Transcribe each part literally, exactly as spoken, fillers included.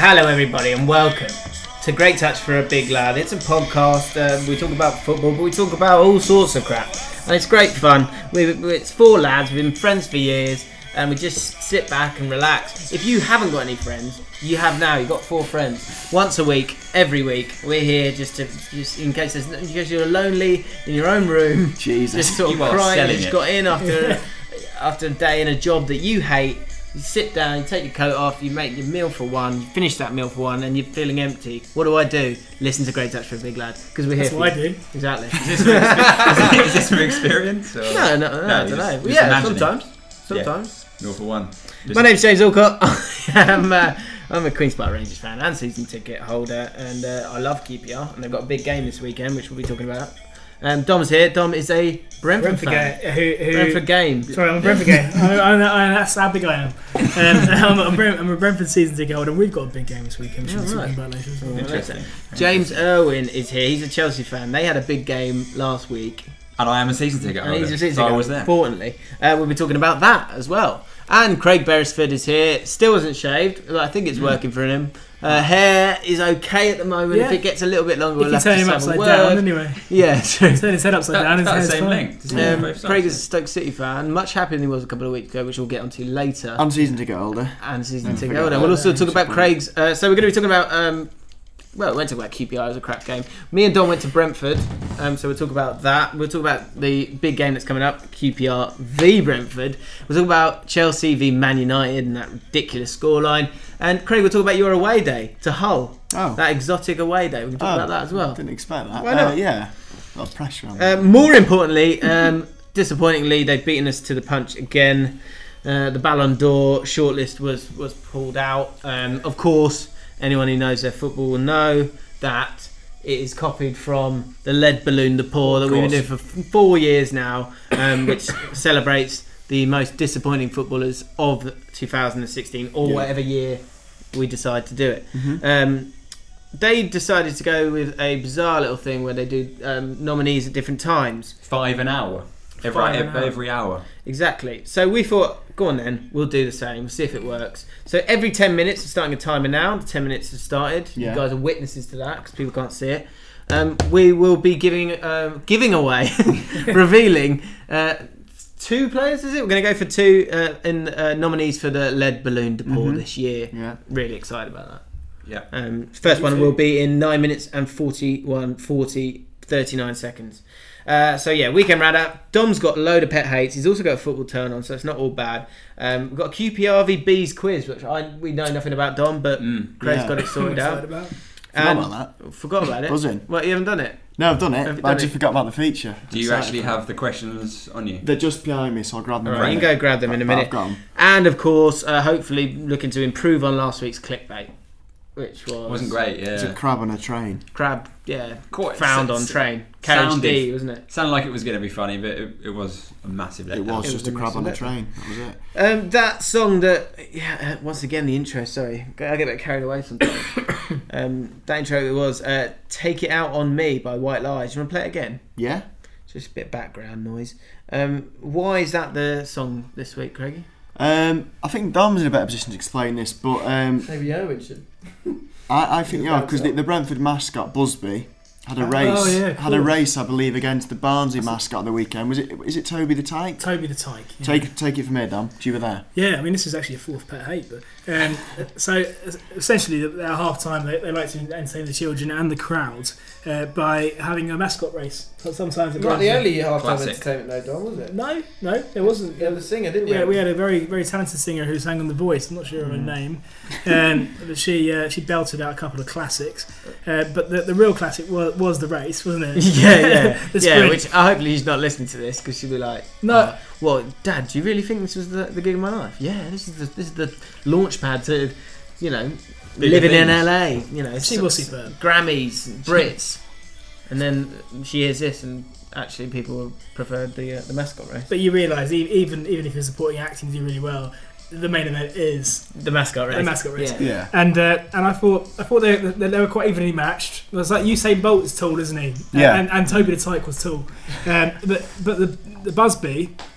Hello everybody and welcome to Great Touch for a Big Lad. It's a podcast, uh, we talk about football, but we talk about all sorts of crap. And it's great fun. We, it's four lads, we've been friends for years, and we just sit back and relax. If you haven't got any friends, you have now, you've got four friends. Once a week, every week, we're here just to, just in case, there's, in case you're lonely in your own room, Jesus, just sort of you crying, you just it. got in after, after a day in a job that you hate. You sit down, you take your coat off, you make your meal for one, you finish that meal for one, and you're feeling empty. What do I do? Listen to Great Touch for a Big Lad, because we're here. That's for what you. I do. Exactly. Is this from experience? Is this from experience? Or? No, no, no, No, I you don't just- know. just Yeah, imagine it. sometimes. Sometimes. No for one. My name's James Alcott. I'm, uh, I'm a Queen's Park Rangers fan and season ticket holder, and uh, I love Q P R, and they've got a big game this weekend, which we'll be talking about. Um, Dom's here. Dom is a Brentford, Brentford fan. guy. Who, who, Brentford game. Sorry, I'm a Brentford guy. I'm, I'm, I'm, that's how big I am. Um, I'm, a Brent, I'm a Brentford season ticket holder. We've got a big game this weekend, which Oh, we'll be right. talking about later as well. Interesting. James Irwin is here. He's a Chelsea fan. They had a big game last week. And I am a season ticket And holder. he's a season so I ticket was holder, there. Importantly, uh, we'll be talking about that as well. And Craig Beresford is here. Still hasn't shaved, but I think it's working for him. Uh, hair is okay at the moment. Yeah. If it gets a little bit longer, If we'll you have turn to him have a upside word. down, anyway. Yeah, true. Turn his head upside That- down, his that's hair's the same fine. length. Does it? Um, Both sides. Craig is a Stoke City fan, much happier than he was a couple of weeks ago, which we'll get onto later. I'm season ticket holder. and season Don't ticket forget holder. that. We'll also Yeah, talk about good Craig's. Uh, so we're going to be talking about. Um, well, we won't talk about Q P R. It was a crap game. Me and Don went to Brentford, um, so we'll talk about that. We'll talk about the big game that's coming up, Q P R v Brentford. We'll talk about Chelsea v Man United and that ridiculous scoreline. And Craig, we'll talk about your away day to Hull. Oh. That exotic away day. We can talk Oh, about that as well. Didn't expect that. Why not? Uh, yeah. A lot of pressure on me. Um, more importantly, um, disappointingly, they've beaten us to the punch again. Uh, the Ballon d'Or shortlist was, was pulled out. Um, of course, anyone who knows their football will know that it is copied from the Lead Balloon de Pour that we've been doing for f- four years now, um, which celebrates the most disappointing footballers of two thousand sixteen or Yeah. whatever year we decide to do it. Mhm. Um, they decided to go with a bizarre little thing where they do um, nominees at different times. Five an hour. Every, Five an every, hour. every hour. Exactly. So we thought, go on then, we'll do the same, see if it works. So every ten minutes, we're starting a timer now. The ten minutes has started. Yeah. You guys are witnesses to that because people can't see it. Um, we will be giving um, giving away, revealing uh, two players. Is it? We're going to go for two uh, in uh, nominees for the Lead Balloon de Pour Mhm. this year. Yeah. Really excited about that. Yeah. Um, first Me one too. will be in nine minutes and forty-one, forty, thirty-nine seconds. Uh, so yeah, weekend roundup. Dom's got a load of pet hates. He's also got a football turn on, so it's not all bad. Um, we've got a Q P R v B's quiz, which I we know nothing about Dom, but Mm. Craig's Yeah. got it sorted Excited out. about. Forgot And- about that. Forgot about it. Buzzing. What, you haven't done it? No, I've done it. Have you but I done just it? forgot about the feature. Do you Excited actually for have the questions on you? it. They're just behind me, so I'll grab them. All right, you in can minute. go grab them in a But minute. I've got 'em. And of course, uh, hopefully looking to improve on last week's clickbait, which was Wasn't great, It's a yeah. crab on a train. crab. Yeah, Quite found s- on s- train. Carriage sounded- D, wasn't it? Sounded like it was going to be funny, but it, it was a massive letdown. It was It just was a a crab on a massive train. That was it. Um, that song that, yeah, uh, once again, the intro, sorry, I get a bit carried away sometimes. um, that intro was uh, Take It Out On Me by White Lies. Do you want to play it again? Yeah. Just a bit of background noise. Um, why is that the song this week, Craigie? Um, I think Dom's in a better position to explain this, but um, Maybe Owen should. I, I think yeah, because the, the Brentford mascot Busby had a race. Oh, yeah, had a cool. race, I believe, against the Barnsley mascot on the weekend. Was it? Is it Toby the Tyke? Toby the Tyke. Yeah. Take take it from here, Dom. You were there. Yeah, I mean, this is actually a fourth pet hate. But um, so essentially, at half time, they, they like to entertain the children and the crowds uh, by having a mascot race. So sometimes it Not the only half-time Classic. entertainment, though, Don, was it? No, no, there wasn't. You had the singer, didn't you? Yeah, we had a very, very talented singer who sang on The Voice. I'm not sure of her name, um, but she uh, she belted out a couple of classics. Uh, but the, the real classic was, was the race, wasn't it? Yeah, yeah, The yeah. sprint. Which uh, hopefully she's not listening to this because she'll be like, No. uh, "Well, Dad, do you really think this was the, the gig of my life?" Yeah, this is the this is the launch pad to, you know, Bigger living in things. L A. You know, She s- was superb. Grammys, Brits, and then she hears this, and actually people preferred the uh, the mascot race. But you realise, e- even even if you're supporting acting to do really well, the main event is The mascot race. the mascot race. Yeah. Yeah. And uh, and I thought I thought they, they, they were quite evenly matched. It was like Usain Bolt is tall, isn't he? Yeah. And, and Toby the Tyke was tall. Um, but but the the Busby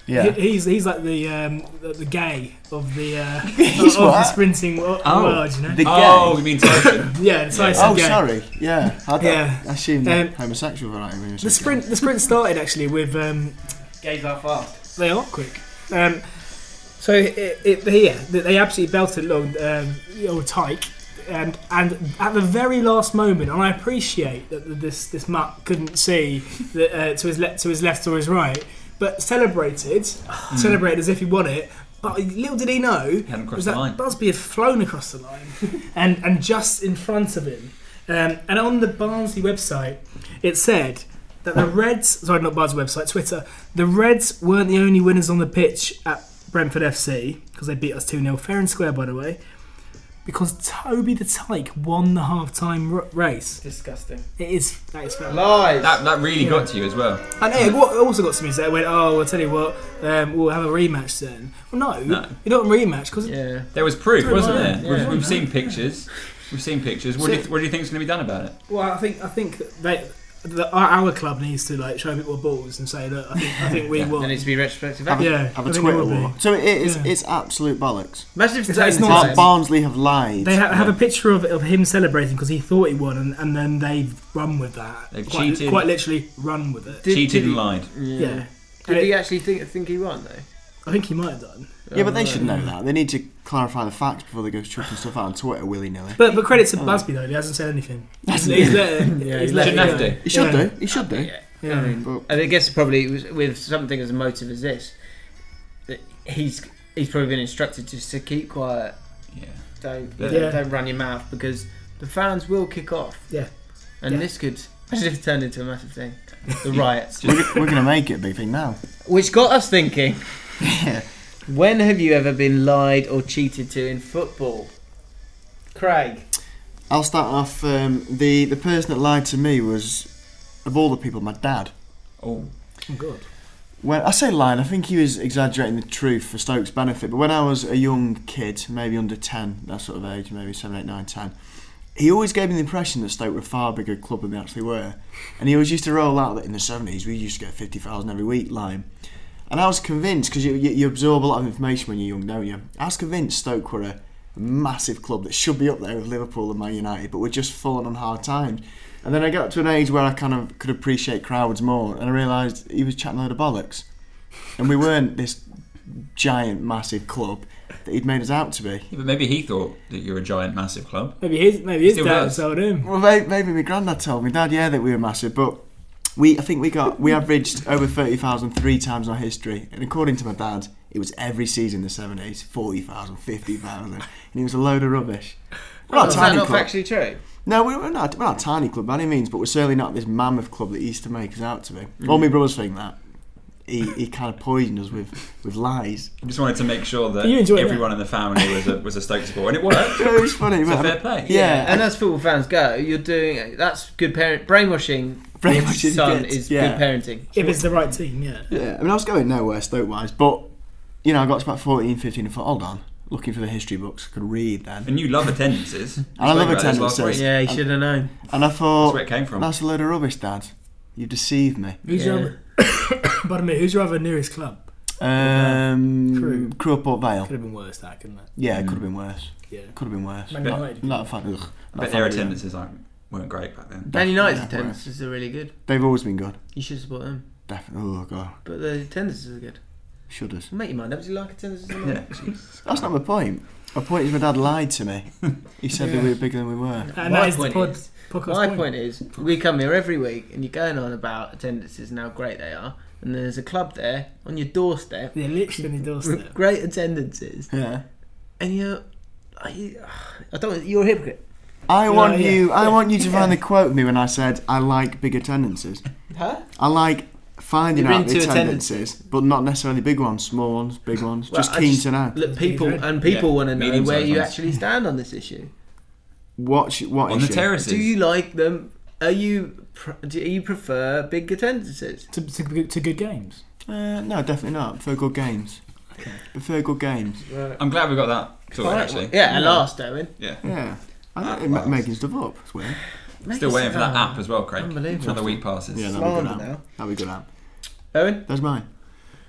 Yeah. He- he's he's like the um, the, the gay of the uh, He's of the what? sprinting wo- Oh. world, you know. The Oh, gay. you mean Tyson? Yeah, the Tyson Oh, gay. sorry. Yeah. I, Yeah. I assumed Um, homosexual variety. when you The said sprint the sprint started actually with um, Gays are fast. they are quick. Um, so it, it, yeah, they absolutely belted along um, the old Tyke, and and at the very last moment, and I appreciate that this this mutt couldn't see that, uh, to his left to his left or his right, but celebrated celebrated as if he won it. But little did he know hadn't crossed was the that line. Busby had flown across the line, and and just in front of him, um, and on the Barnsley website, it said that the Reds, sorry, not Barnsley website, Twitter, the Reds weren't the only winners on the pitch at Brentford F C, because they beat us two nil, fair and square by the way, because Toby the Tyke won the half-time r- race. Disgusting. It is, that is fair. Lies. That that really Yeah. got to you as well. And hey, what also got to me is that I went, oh, I'll tell you what, um, we'll have a rematch then. Well, no, No. you don't rematch, because Yeah. There was proof, True, wasn't yeah. there? We've, Yeah. we've seen pictures. We've seen pictures. What, do you, So- what do you think is going to be done about it? well, I think I think they, the, our, our club needs to like show a bit more balls and say that I think I think we Yeah. won. There needs to be retrospective Have action. a, Yeah, have a I think Twitter it will be. war. So it is. Yeah. It's absolute bollocks. Imagine if It's- it's it's not not the same. Barnsley have lied. They ha- have Yeah. a picture of, of him celebrating because he thought he won, and, and then they've run with that. They've quite, cheated. Quite literally, run with it. Did- Cheated did and he- lied. Yeah. Yeah. Did he actually think think he won though? I think he might have done. Yeah, but they Oh, should right. know that. They need to clarify the facts before they go chucking stuff out on Twitter willy nilly. But but credit to Oh. Busby though, he hasn't said anything. He's, Hasn't he's he? let it, Yeah, he's he let shouldn't it have go. to. He should Yeah. do. He should do. Yeah. Yeah. I mean, But and I guess probably with, with something as a motive as this, that he's he's probably been instructed just to keep quiet. Yeah. Don't Yeah. Yeah. don't run your mouth because the fans will kick off. Yeah. And Yeah. this could imagine if it turned into a massive thing. The riots, we're, we're going to make it a big thing now. which got us thinking: Yeah. when have you ever been lied or cheated to in football? Craig. I'll start off. Um, the the person that lied to me was, of all the people, my dad. Oh. Oh, good. When I say lying, I think he was exaggerating the truth for Stoke's benefit. But when I was a young kid, maybe under ten, that sort of age, maybe seven, eight, nine, ten, he always gave me the impression that Stoke were a far bigger club than they actually were. And he always used to roll out that in the seventies we used to get fifty thousand every week lying. And I was convinced, because you, you, you absorb a lot of information when you're young, don't you? I was convinced Stoke were a massive club that should be up there with Liverpool and Man United, but we're just falling on hard times. And then I got to an age where I kind of could appreciate crowds more, and I realised he was chatting a load of bollocks. And we weren't this giant, massive club that he'd made us out to be. Yeah, but maybe he thought that you're a giant, massive club. Maybe his maybe his Still dad does. told him. Well, may- maybe my granddad told me, Dad, yeah, that we were massive, but we, I think we got we averaged over thirty thousand three times in our history, and according to my dad, it was every season in the seventies, forty thousand, fifty thousand, and it was a load of rubbish. We're not Oh, is a that tiny not club. factually true? No, we're not, we're not a tiny club by any means, but we're certainly not this mammoth club that he used to make us out to be. All my brothers think that. He, he kind of poisoned us with, with lies. I just wanted to make sure that You enjoyed everyone in the family was a, was a Stoke supporter, and it worked. It was funny. It's a but- fair play. Yeah, And as football fans go, you're doing that's good parent brainwashing. Brainwashing your son kids, is yeah. good parenting. If it's the right team, yeah. Yeah, I mean, I was going nowhere Stoke-wise, but, you know, I got to about fourteen, fifteen and thought, hold on, looking for the history books, I could read then. And you love attendances. I love Spoke about this last attendances. week. Yeah, he should have known. And I That's thought, where it came from. that's a load of rubbish, Dad. You've deceived me. Who's Yeah. your other, pardon me, who's your other nearest club? Um, Crewe. Crewe or Port Vale. Could have been worse, that, couldn't it? Yeah, it Mm. could have been worse. Yeah. Could have been worse. Man But- United. Not a fan. Ugh, not But a their fan of them. attendances like, weren't great back then. Man United's Yeah, attendances are really good. They've always been good. You should support them. Definitely. Oh god, But the attendances are good. shudders. Make your mind up. Do you like attendances? or not? Yeah. That's not my point. My point is my dad lied to me. He said that we were bigger than we were. And My that is the point pod, is- podcast My point. point is, we come here every week and you're going on about attendances and how great they are, and there's a club there on your doorstep Yeah, literally on your with doorstep. great attendances, Yeah. and you're, I, I don't, you're a hypocrite. I Yeah, want yeah. you. I want you to Yeah. find the quote with me when I said I like big attendances. Huh? I like finding You're out the into attendances, but not necessarily big ones, small ones, big ones. Well, just I keen just- to know. Look, people Yeah. and people Yeah. want to know Medium where sized you ones. actually stand on this issue. What? sh- What On the issue? terraces. Do you like them? Are you? pr- Do you prefer big attendances? To, to, good- to good games. Uh, no, definitely not. Prefer good games. Okay. Prefer good games. I'm glad we got that sorted, actually. Yeah, at last, Owen. Yeah. Yeah. I Ah, don't ma- well. making stuff up. It's weird. Still waiting for that app as well, Craig. Unbelievable. Another week passes. Yeah, that'll be good Slander app. now. That'll be good app. Owen, That's mine.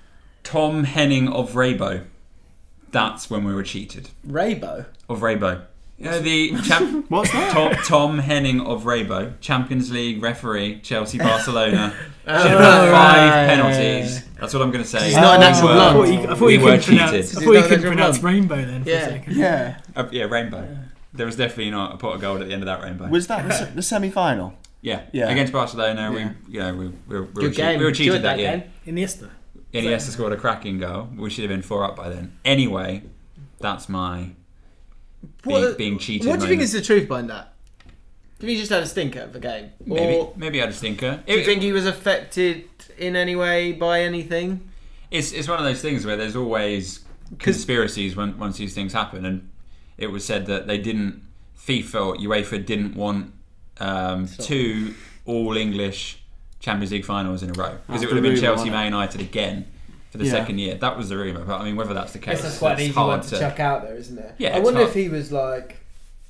Tom Henning of Raybo. That's when we were cheated. Raybo? Of Raybo. Yeah, the champ- What's that? Tom, Tom Henning of Raybo, Champions League referee, Chelsea, Barcelona. Oh, Should have had five right. penalties. That's what I'm going to say. He's not a natural We I were- thought you, I thought we you were couldn't pronounce, I cheated. thought He's you not couldn't natural pronounce blood. rainbow then for Yeah. a second. Yeah. Uh, yeah, rainbow. There was definitely not a pot of gold at the end of that rainbow. Was that the, se- the semi-final? yeah. Yeah. Against Barcelona, Yeah. we, you know, we, we, we, were, Good cheat- game. we were cheated Enjoyed that year. game. Iniesta. Iniesta scored a cracking goal. We should have been four up by then. Anyway, that's my being, What- being cheated. What do you think moment. is the truth behind that? Do you think he just had a stinker of the game? Maybe, Or maybe I had a stinker. do you It- think he was affected in any way by anything? It's it's one of those things where there's always conspiracies when once these things happen, and it was said that they didn't FIFA or UEFA didn't want um, two all English Champions League finals in a row because That's it would the have been rumour, Chelsea wasn't Man it? United again for the Yeah. second year. That was the rumor, but I mean whether that's the case, Guess that's quite an it's easy hard one to, chuck out there, isn't it? Yeah, I it's wonder hard. if he was like.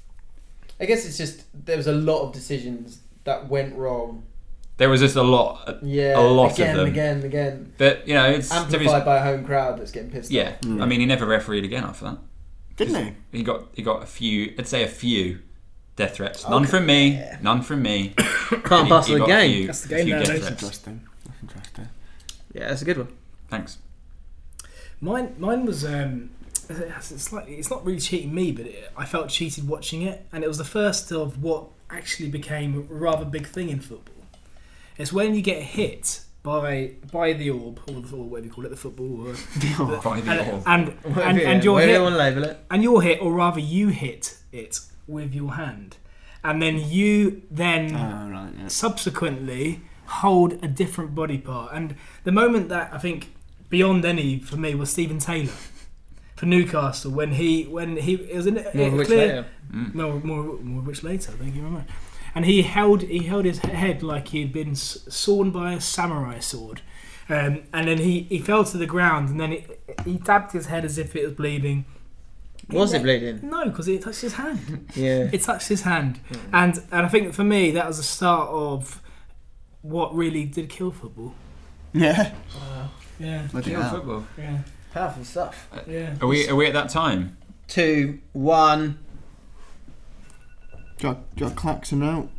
I guess it's just there was a lot of decisions that went wrong. There was just a lot, Yeah, a lot again, of them. again, again. But you know, it's to be, Amplified by a home crowd that's getting pissed yeah. off. Mm. I mean, he never refereed again after that. Didn't he? He got he got a few, I'd say a few death threats. None Okay. from me, Yeah. none from me. Can't He- pass he the got a game. few- That's the a game few nowadays. death That's threats. interesting. That's interesting. Yeah, that's a good one. Thanks. Mine, mine was um, it's like it's not really cheating me, but it, I felt cheated watching it, and it was the first of what actually became a rather big thing in football. It's when you get hit by by the orb or, the, or whatever you call it, the football, or, By the and, orb. and and and you're Whatever you hit, want to label it. and you're hit, or rather you hit it with your hand, and then you then. Oh, right, yeah. subsequently hold a different body part. And the moment that I think beyond any for me was Stephen Taylor for Newcastle when he when he it was in More a of which clear later. more, more more of which later. Thank you very much. And he held he held his head like he'd been s- sawn by a samurai sword, um, and then he, he fell to the ground, and then it, he tapped his head as if it was bleeding. Was it bleeding? No, because it touched his hand. Yeah. It touched his hand, and and I think for me that was the start of what really did kill football. Yeah. Yeah, Bloody Kill hell. football. yeah, Powerful stuff. yeah. Are we are we at that time? Two, one. Do you want- do you want klaxon out?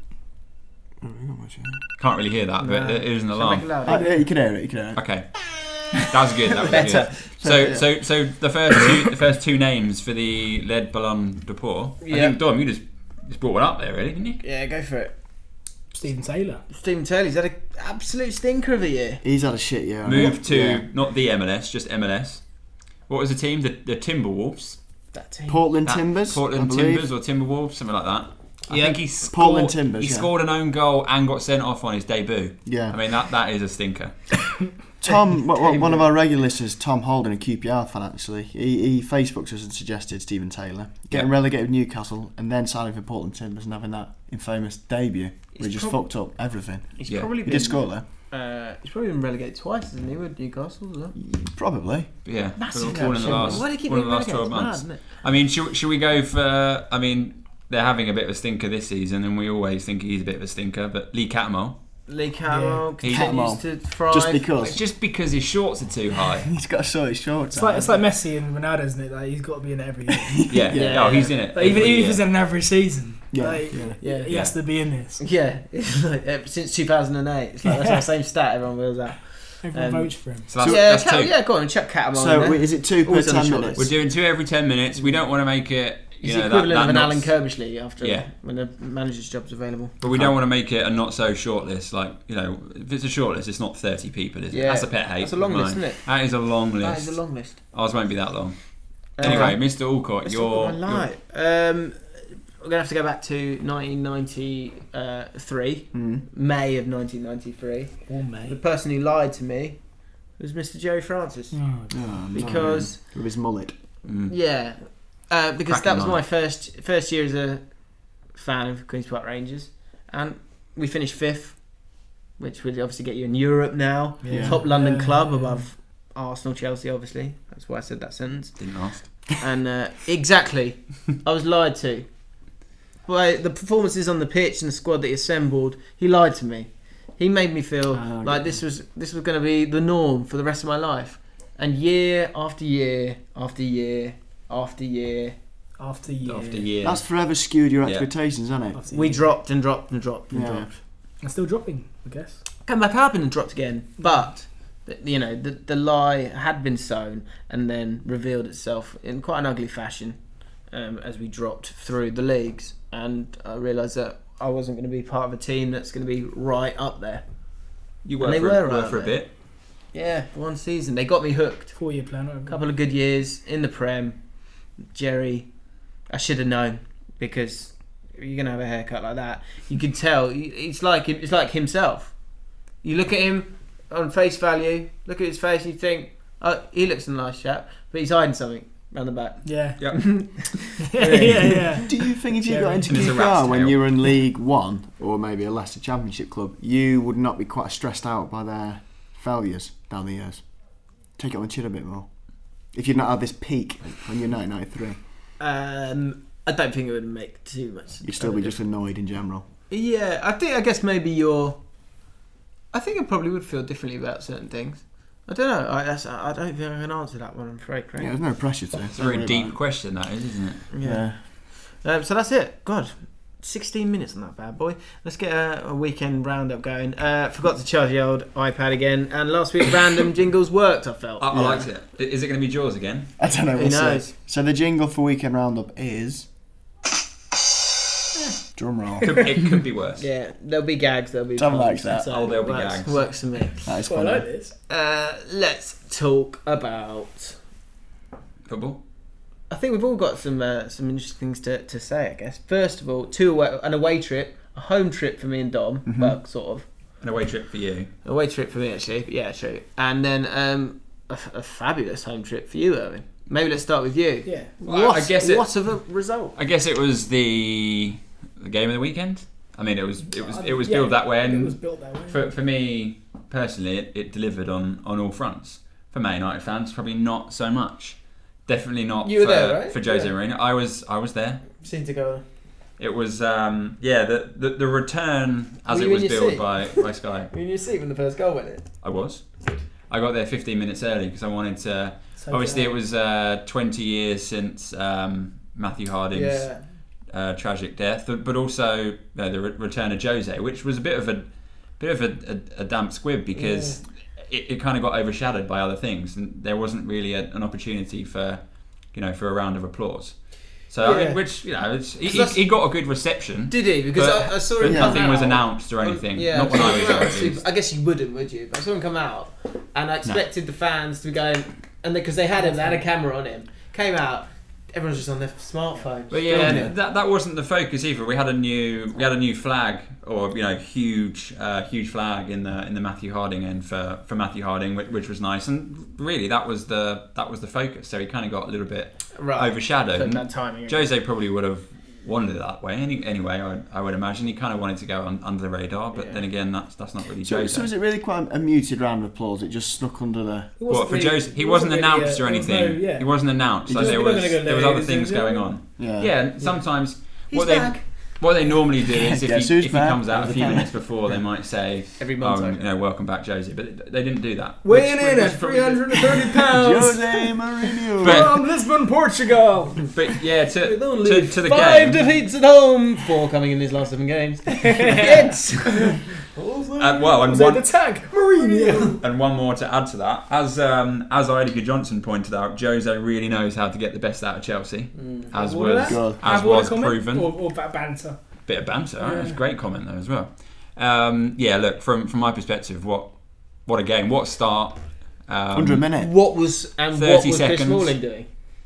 Oh, we got much, yeah. Can't really hear that, but No. it is an Shall I make alarm. it louder? Oh, yeah, you can hear it. You can hear it. Okay, that was good. That was Better. good. So so so the first two the first two names for the Lead Ballon d'Or. I Yeah. think Dom, you just just brought one up there, really, didn't you? Yeah, go for it. Stephen Taylor. Stephen Taylor's had an absolute stinker of a year. He's had a shit year. hasn't Moved he? to Yeah. not the M L S, just M L S. What was the team? The the Timberwolves. That team. Portland That- Timbers. Portland I believe. Timbers or Timberwolves, something like that. I Yeah. think he scored, Portland Timbers, He yeah. scored an own goal and got sent off on his debut. Yeah. I mean that that is a stinker. Tom, what, what, one of our regular listeners, Tom Holden, a Q P R fan actually, he, he Facebooked us and suggested Stephen Taylor getting Yeah. relegated with Newcastle and then signing for Portland Timbers and having that infamous debut where he just prob- fucked up everything. He's Yeah. probably He been. did score there, Uh, he's probably been relegated twice, hasn't he, with Newcastle as well? probably. But yeah, Massive one in the last, Why do they keep one in the being last relegated? twelve It's mad, months. isn't it? I mean, should, should we go for? I mean, they're having a bit of a stinker this season, and we always think he's a bit of a stinker. But Lee Catmull, Lee Carroll Yeah. continues Catmull. to thrive. Just because just because his shorts are too high. he's got to sort his shorts It's out. like it's like Messi and Ronaldo, isn't it? Like he's got to be in it every year. Yeah, Yeah. oh, he's in it. Like, even every even if year. he's in an average season, Yeah, like, yeah. Yeah. he has to be in this. Yeah, it's like, uh, since two thousand eight. It's like that's the same stat everyone wheels out. Everyone Um, votes for him. So that's, yeah, that's Cat- two. yeah, go on, chuck Catamon in So there. wait, is it two per Always on the ten short minutes? We're doing two every ten minutes. We don't want to make it. You It's know, the equivalent that, of an that Alan not- Kirbishley after Yeah. when the manager's job's available. But we don't want to make it a not so short list. Like, you know, if it's a short list, it's not thirty people, is it? Yeah. That's a pet hate. That's a long of list, mine. isn't it? That is a long list. That is a long list. Ours won't be that long. Uh, Anyway, Mister Alcott, Let's you're, talk about my life. Um, we're gonna have to go back to nineteen ninety-three, Mm. May of nineteen ninety-three. Or The May. person who lied to me was Mister Jerry Francis, Oh, Oh, no. because with his mullet. Mm. yeah, uh, because Cracking that was line. my first first year as a fan of Queens Park Rangers, and we finished fifth, which would obviously get you in Europe now. Yeah. Top London Yeah, club yeah. above Arsenal, Chelsea, obviously. That's why I said that sentence. Didn't ask. And uh, exactly, I was lied to. By the performances on the pitch and the squad that he assembled, he lied to me. He made me feel Ah, like okay. this was this was going to be the norm for the rest of my life, And year after year after year after year, After year. After year. That's forever skewed your Yeah. expectations, hasn't it? After we year. dropped and dropped and dropped and Yeah. dropped. And still dropping, I guess. Come back up and dropped again. But, th- you know, the, the lie had been sown and then revealed itself in quite an ugly fashion um, as we dropped through the leagues. And I realised that I wasn't going to be part of a team that's going to be right up there. You And were they for, were were right for a there. bit. Yeah, for one season. They got me hooked. Four year plan. Whatever. A couple of good years in the Prem. Jerry, I should have known, because you're going to have a haircut like that. You can tell. It's like it's like himself. You look at him on face value, look at his face, and you think, oh, he looks a nice chap, but he's hiding something round the back. Yeah. Yep. yeah, yeah. Do you think if you Jerry. got into And it's a Q P rat's R when tail. you were in League One or maybe a Leicester Championship club, you would not be quite stressed out by their failures down the years? Take it on the chin a bit more. If you'd not had this peak when you're nineteen ninety-three, Um, I don't think it would make too much. you'd still be just annoyed in general. Yeah, I think. I guess maybe you're. I think I probably would feel differently about certain things. I don't know. I, that's, I don't think I can answer that one. I'm afraid, Craig. Yeah, there's no pressure to. It's a very deep question, that is, isn't it? Yeah. Um, so that's it. God, sixteen minutes on that bad boy. Let's get a, a weekend roundup going. Uh, forgot to charge the old iPad again, and last week's random jingles worked. I felt. I, I liked it. Is it going to be Jaws again? I don't know. Who We'll see. knows? So the jingle for Weekend Roundup is. Drum roll. Could, it could be worse. Yeah, there'll be gags. There'll be. Tom puns, likes that. so Oh, there'll be works, gags. Works for me. That is Well, I funny. like this. Uh, let's talk about. Football? I think we've all got some uh, some interesting things to, to say. I guess. First of all, two away, an away trip, a home trip for me and Dom. Mhm. Well, sort of. An away trip for you. Away trip for me, actually. But yeah, true. And then um, a, a fabulous home trip for you, Owen. Maybe let's start with you. Yeah. Well, what, I guess it- what of a result? I guess it was the the game of the weekend. I mean, it was it was it was Yeah, built that way, It and was built that way. for for me personally, it, it delivered on, on all fronts. For Man United fans, probably not so much. Definitely not You were for, there, right? for Jose Yeah. Mourinho. I was I was there. Seemed to go. It was um, yeah the, the the return as Were it you was in your billed seat? by by Sky. Were you in your seat when the first goal went in? I was. I got there fifteen minutes early because I wanted to. So, Obviously, uh, it was uh, twenty years since um, Matthew Harding's Yeah. uh, tragic death, but also uh, the re- return of Jose, which was a bit of a bit of a, a, a damp squib because it, it kind of got overshadowed by other things, and there wasn't really a, an opportunity for you know for a round of applause. So I Yeah. mean, which you know, it's, he, 'Cause he, that's- he got a good reception. Did he? Because But- I, I saw but him Yeah. come nothing out. was announced or anything. Yeah, Not when I was there. at I, least. I guess you wouldn't, would you? But I saw him come out, and I expected the fans to be going, and because they had him, they had a camera on him. Came out, everyone's just on their smartphone. But filming yeah, it. that that wasn't the focus either. We had a new we had a new flag, or you know, huge uh, huge flag in the in the Matthew Harding end for, for Matthew Harding, which, which was nice. And really, that was the that was the focus. So he kind of got a little bit right. overshadowed. So And bad timing. Jose probably would have wanted it that way. Any, anyway, I, I would imagine he kind of wanted to go on, under the radar. But Yeah. then again, that's that's not really So, Jose. so was it really quite a muted round of applause? It just snuck under the. it What wasn't for really- Jose? He it wasn't really, announced uh, or there was anything. no- yeah. He wasn't announced. He So just- there We're not was gonna go, there was other ladies things and going gentlemen. on. Yeah. Yeah, and sometimes He's what they back. what they normally do is if Guess he, who's if he back? comes out a There's few a camera. minutes before, they might say, Every "Oh, month. you know, welcome back, Josie." But they didn't do that. Weighing Which- in which at probably three hundred thirty pounds Jose Mourinho. But- from Lisbon, Portugal. did- But yeah, to, With only to, to the five game. defeats at home, four coming in his last seven games. Yes. Uh, well, and Was it one the tag? Mourinho. and one more to add to that, as um, as Idiger Johnson pointed out, Jose really knows how to get the best out of Chelsea, as What was God. as Have one was comment? proven. Or, or ba- banter. Bit of banter. Yeah. That's a great comment though as well. Um, yeah, look from from my perspective, what what a game, what a start. Um, one hundred minutes. What was and what thirty was Chris seconds. Smalling doing?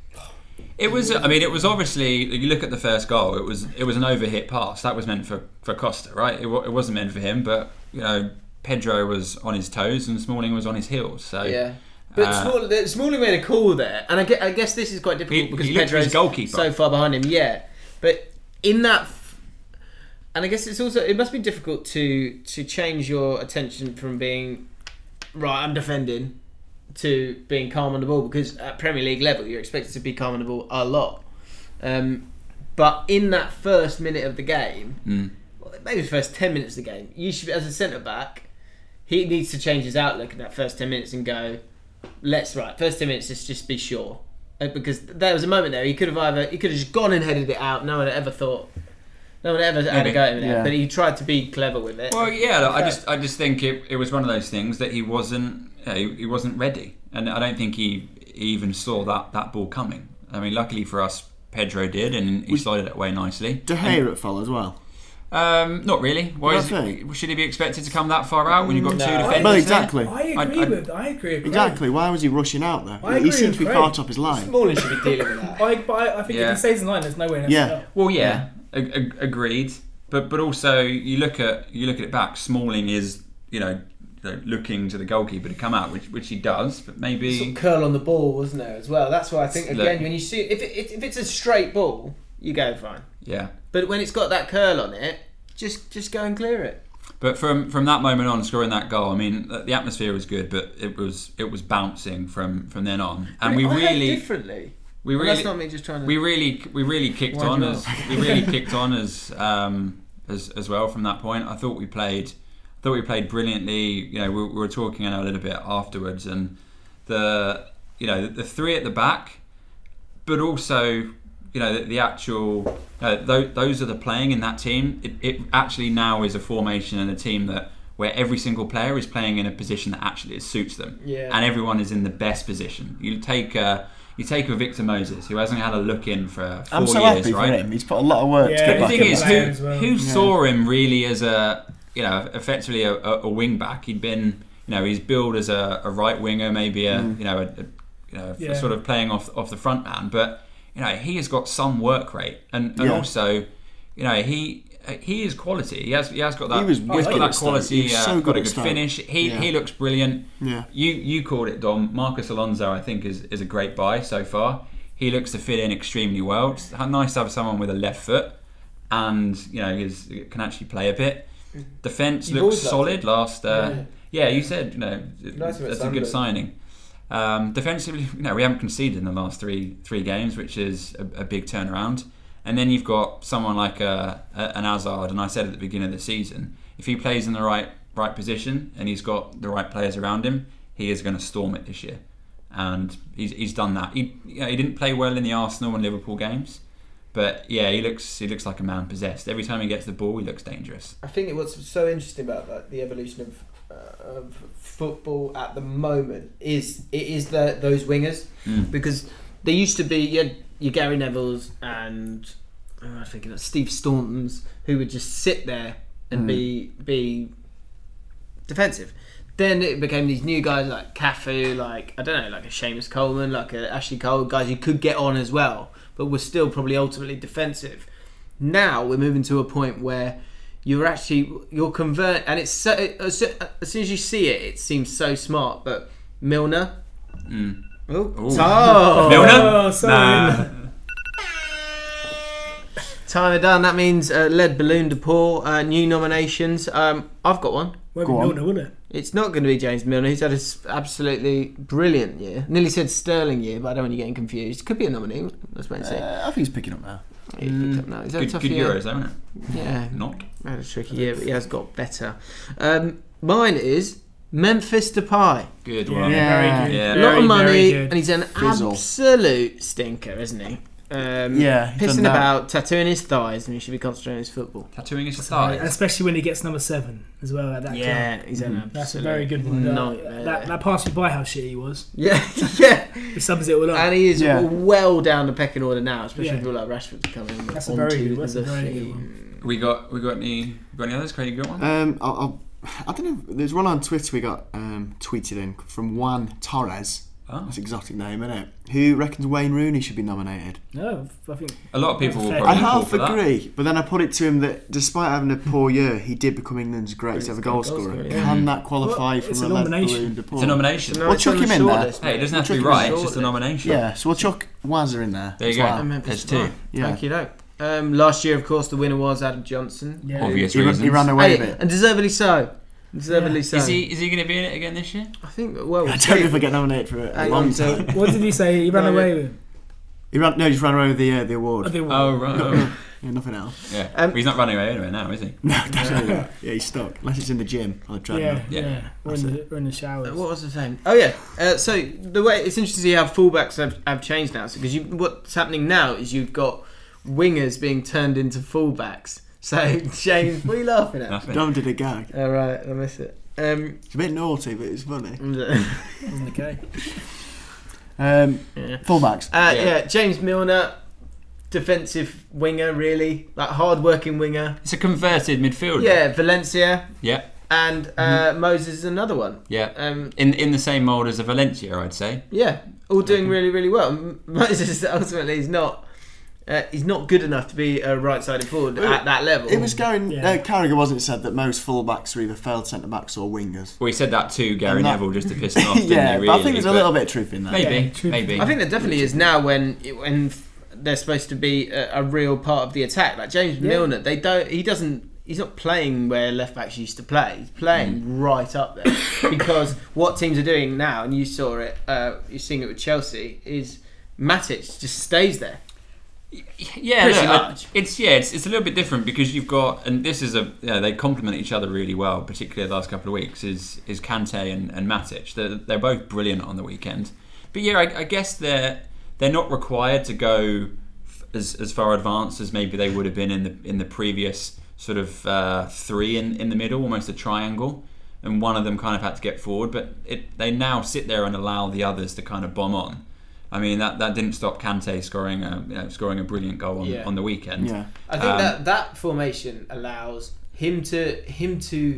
It was. I mean, it was obviously. You look at the first goal. It was. It was an overhit pass. That was meant for, for Costa, right? It, wa- it wasn't meant for him, but you know, Pedro was on his toes and Smalling was on his heels. So Yeah. But Uh, Smalling, the- Smalling made a call there, and I guess, I guess this is quite difficult He- because he looked for his Pedro's goalkeeper. so far behind him. Yeah, but in that, f- and I guess it's also it must be difficult to to change your attention from being right, I'm defending, to being calm on the ball, because at Premier League level you're expected to be calm on the ball a lot. Um, but in that first minute of the game, mm, well, maybe the first ten minutes of the game, you should, as a centre back, he needs to change his outlook in that first ten minutes and go, let's right first ten minutes. Let's just be sure, uh, because there was a moment there he could have either he could have just gone and headed it out. No one had ever thought. No one ever had a go at him, Yeah. but he tried to be clever with it. Well, yeah, look, I just I just think it, it was one of those things that he wasn't you know, he, he wasn't ready, and I don't think he, he even saw that, that ball coming. I mean, luckily for us, Pedro did, and he slotted it away nicely. De Gea at full as well. Um, not really. Why is Well, I it, should he be expected to come that far out when you've got No. two I- defenders? Well, there? exactly. I agree I- I- with. I agree with. Exactly. Why was he rushing out there? I he agree seemed to be with far Craig. top his line. Smalling should be dealing with that. I, but I, I think Yeah. if he stays in line, there's no way. in Yeah. F P L. Well, yeah, ag- ag- agreed. But but also you look at you look at it back. Smalling is you know, you know looking to the goalkeeper to come out, which which he does. But maybe Sort of curl on the ball, wasn't there, as well? That's why I think, Look. again, when you see... If, it, if it's a straight ball, you go fine. yeah. But when it's got that curl on it, just just go and clear it. But from from that moment on, scoring that goal, I mean, the atmosphere was good, but it was it was bouncing from, from then on, and we I heard really differently. we Well, really that's not me just trying to... we really we really kicked Why'd on you as ask? we really kicked on as um as as well from that point. I thought we played I thought we played brilliantly. You know, we, we were talking a little bit afterwards, and the you know the, the three at the back, but also you know the, the actual uh, th- those that are playing in that team. It, it actually now is a formation and a team that where every single player is playing in a position that actually suits them, Yeah. and everyone is in the best position. You take. Uh, You take a Victor Moses, who hasn't had a look in for four I'm so years, happy right? for him. He's put a lot of work Yeah, to get the The back thing in is, there. player who, as well. who Yeah. saw him really as a, you know, effectively a, a, a wing back? He'd been, you know, he's billed as a, a right winger, maybe a, Mm. you know, a, a, you know, Yeah. sort of playing off off the front man. But you know, he has got some work rate, and, and Yeah. also, you know, he he is quality. He has he has got that. He was he's wicked got at that Stoke. quality. He was uh, so got good a at good Stoke. finish. He Yeah. he looks brilliant. Yeah. You you called it, Dom. Marcus Alonso, I think, is, is a great buy so far. He looks to fit in extremely well. It's nice to have someone with a left foot, and you know, is can actually play a bit. Defence You've looks always liked solid. it. Last, uh, Yeah. yeah. you said you know it- Nice of it, that's a good Sunderland. signing. Um, defensively, you know, we haven't conceded in the last three three games, which is a, a big turnaround. And then you've got someone like a, a, an Hazard, and I said at the beginning of the season, if he plays in the right right position and he's got the right players around him, he is going to storm it this year. And he's he's done that. He you know, he didn't play well in the Arsenal and Liverpool games, but yeah, he looks he looks like a man possessed. Every time he gets the ball, he looks dangerous. I think what's so interesting about that, the evolution of, uh, of football at the moment is it is the, those wingers, Mm. because there used to be you had your Gary Nevilles and oh, I was thinking of Steve Staunton's who would just sit there and Mm. be be defensive. Then it became these new guys like Cafu, like I don't know, like a Seamus Coleman, like a Ashley Cole, guys who could get on as well, but were still probably ultimately defensive. Now we're moving to a point where you're actually you're convert, and it's so as as soon as you see it, it seems so smart. But Milner, Mm. oh, Ooh. oh. Milner? Oh, sorry. Nah. Time done. That means uh, lead balloon to pour. Uh, new nominations. Um, I've got one. Won't Go be on. Milner, will it? It's not going to be James Milner. He's had an absolutely brilliant year. Nearly said Sterling year, but I don't want you getting confused. Could be a nominee. Let's wait and see. Uh, I think he's picking up now. He's picked up now. He's had a Good, tough good year. Euros, haven't it? Yeah, Not. had a tricky year, but he has got better. Um, mine is Memphis Depay. Good Yeah, one. Yeah. very good. Yeah. A lot Very, of money, very good. and he's an Fizzle. absolute stinker, isn't he? Um, Yeah, he's pissing done that. about, tattooing his thighs, and he should be concentrating on his football. Tattooing his Sorry, and thighs. especially when he gets number seven as well at that Yeah, club. he's an absolute That's a very good one. nightmare. That, that pass you by how shit he was. Yeah, yeah. He sums it all up. And he is Yeah. well down the pecking order now, especially Yeah. with people like Rashford coming That's a onto very good- that's a the very good theme. We got we got any got any others? Craig, you got one? Um, I'll, I'll, I don't know. There's one on Twitter we got um, tweeted in from Juan Torres. Oh. That's an exotic name, isn't it? Who reckons Wayne Rooney should be nominated? No, I think A lot of people will Fair. probably I call half for that. agree, but then I put it to him that despite having a poor year, he did become England's greatest ever goal goal scorer. scorer, yeah. Can that qualify Well, from it's a a lead nomination. balloon to pour? It's a nomination. No, Well, it's chuck on the him in there. shortlist, Hey, it mate. doesn't have to Chuck be him right. in. It's just a nomination. Yeah, so we'll chuck Wazza in there. There you as go. well. And Memphis There's two. Depay. Yeah. Thank you, though. Um, last year, of course, the winner was Adam Johnson. yeah. Obvious He, ra- reasons. he ran away Hey, with it. and deservedly so. Deservedly Yeah. so. Is he is he going to be in it again this year? I think. Well, I don't know if I get nominated for a Hang long on to- time. What did he say? He ran No, away with. He ran, no, he just ran away with the uh, the award. Oh, they won. Oh right. Oh. Yeah, nothing else. Yeah, Um, Well, he's not running away anywhere now, is he? No, definitely not. Yeah, he's stuck. Unless it's in the gym on the treadmill. Yeah, yeah. Yeah. We're, in the, we're in the showers. What was I saying? Oh yeah. Uh, so the way it's interesting to see how fullbacks have, have changed now. So because you, what's happening now is you've got wingers being turned into fullbacks. So James, what are you laughing at? Nothing. Dom did a gag. All right, I miss it. Um, It's a bit naughty, but it's funny. Wasn't okay. Um, yeah. fullbacks. Uh, Yeah. yeah, James Milner, defensive winger, really like hard-working winger. It's a converted midfielder. Yeah, Valencia Yeah. and uh, Moses is another one. Yeah. Um, In in the same mould as a Valencia, I'd say. yeah, all doing really, really well. M- Moses ultimately is not. Uh, he's not good enough to be a right-sided forward Well, at that level. It was going. Yeah. Uh, Carragher wasn't said that most fullbacks are either failed centre backs or wingers. Well, he said that to Gary And that- Neville just to piss him off, didn't yeah, he, really? but I think there's a But little bit of truth in that. Maybe, Yeah, true. maybe. I think there definitely is now when when they're supposed to be a, a real part of the attack. Like James Yeah. Milner, they don't. He doesn't. He's not playing where left backs used to play. He's playing Mm. right up there because what teams are doing now, and you saw it. Uh, you're seeing it with Chelsea. Is Matic just stays there? Yeah, Pretty look, I- much. it's yeah, it's, it's a little bit different because you've got, and this is a, you know, they complement each other really well, particularly the last couple of weeks. Is is Kante and, and Matic? They're, they're both brilliant on the weekend, but yeah, I, I guess they're they're not required to go f- as as far advanced as maybe they would have been in the in the previous sort of uh, three in, in the middle, almost a triangle, and one of them kind of had to get forward, but it they now sit there and allow the others to kind of bomb on. I mean that, that didn't stop Kante scoring a you know, scoring a brilliant goal on, Yeah. on the weekend. Yeah. I think Um, that that formation allows him to him to.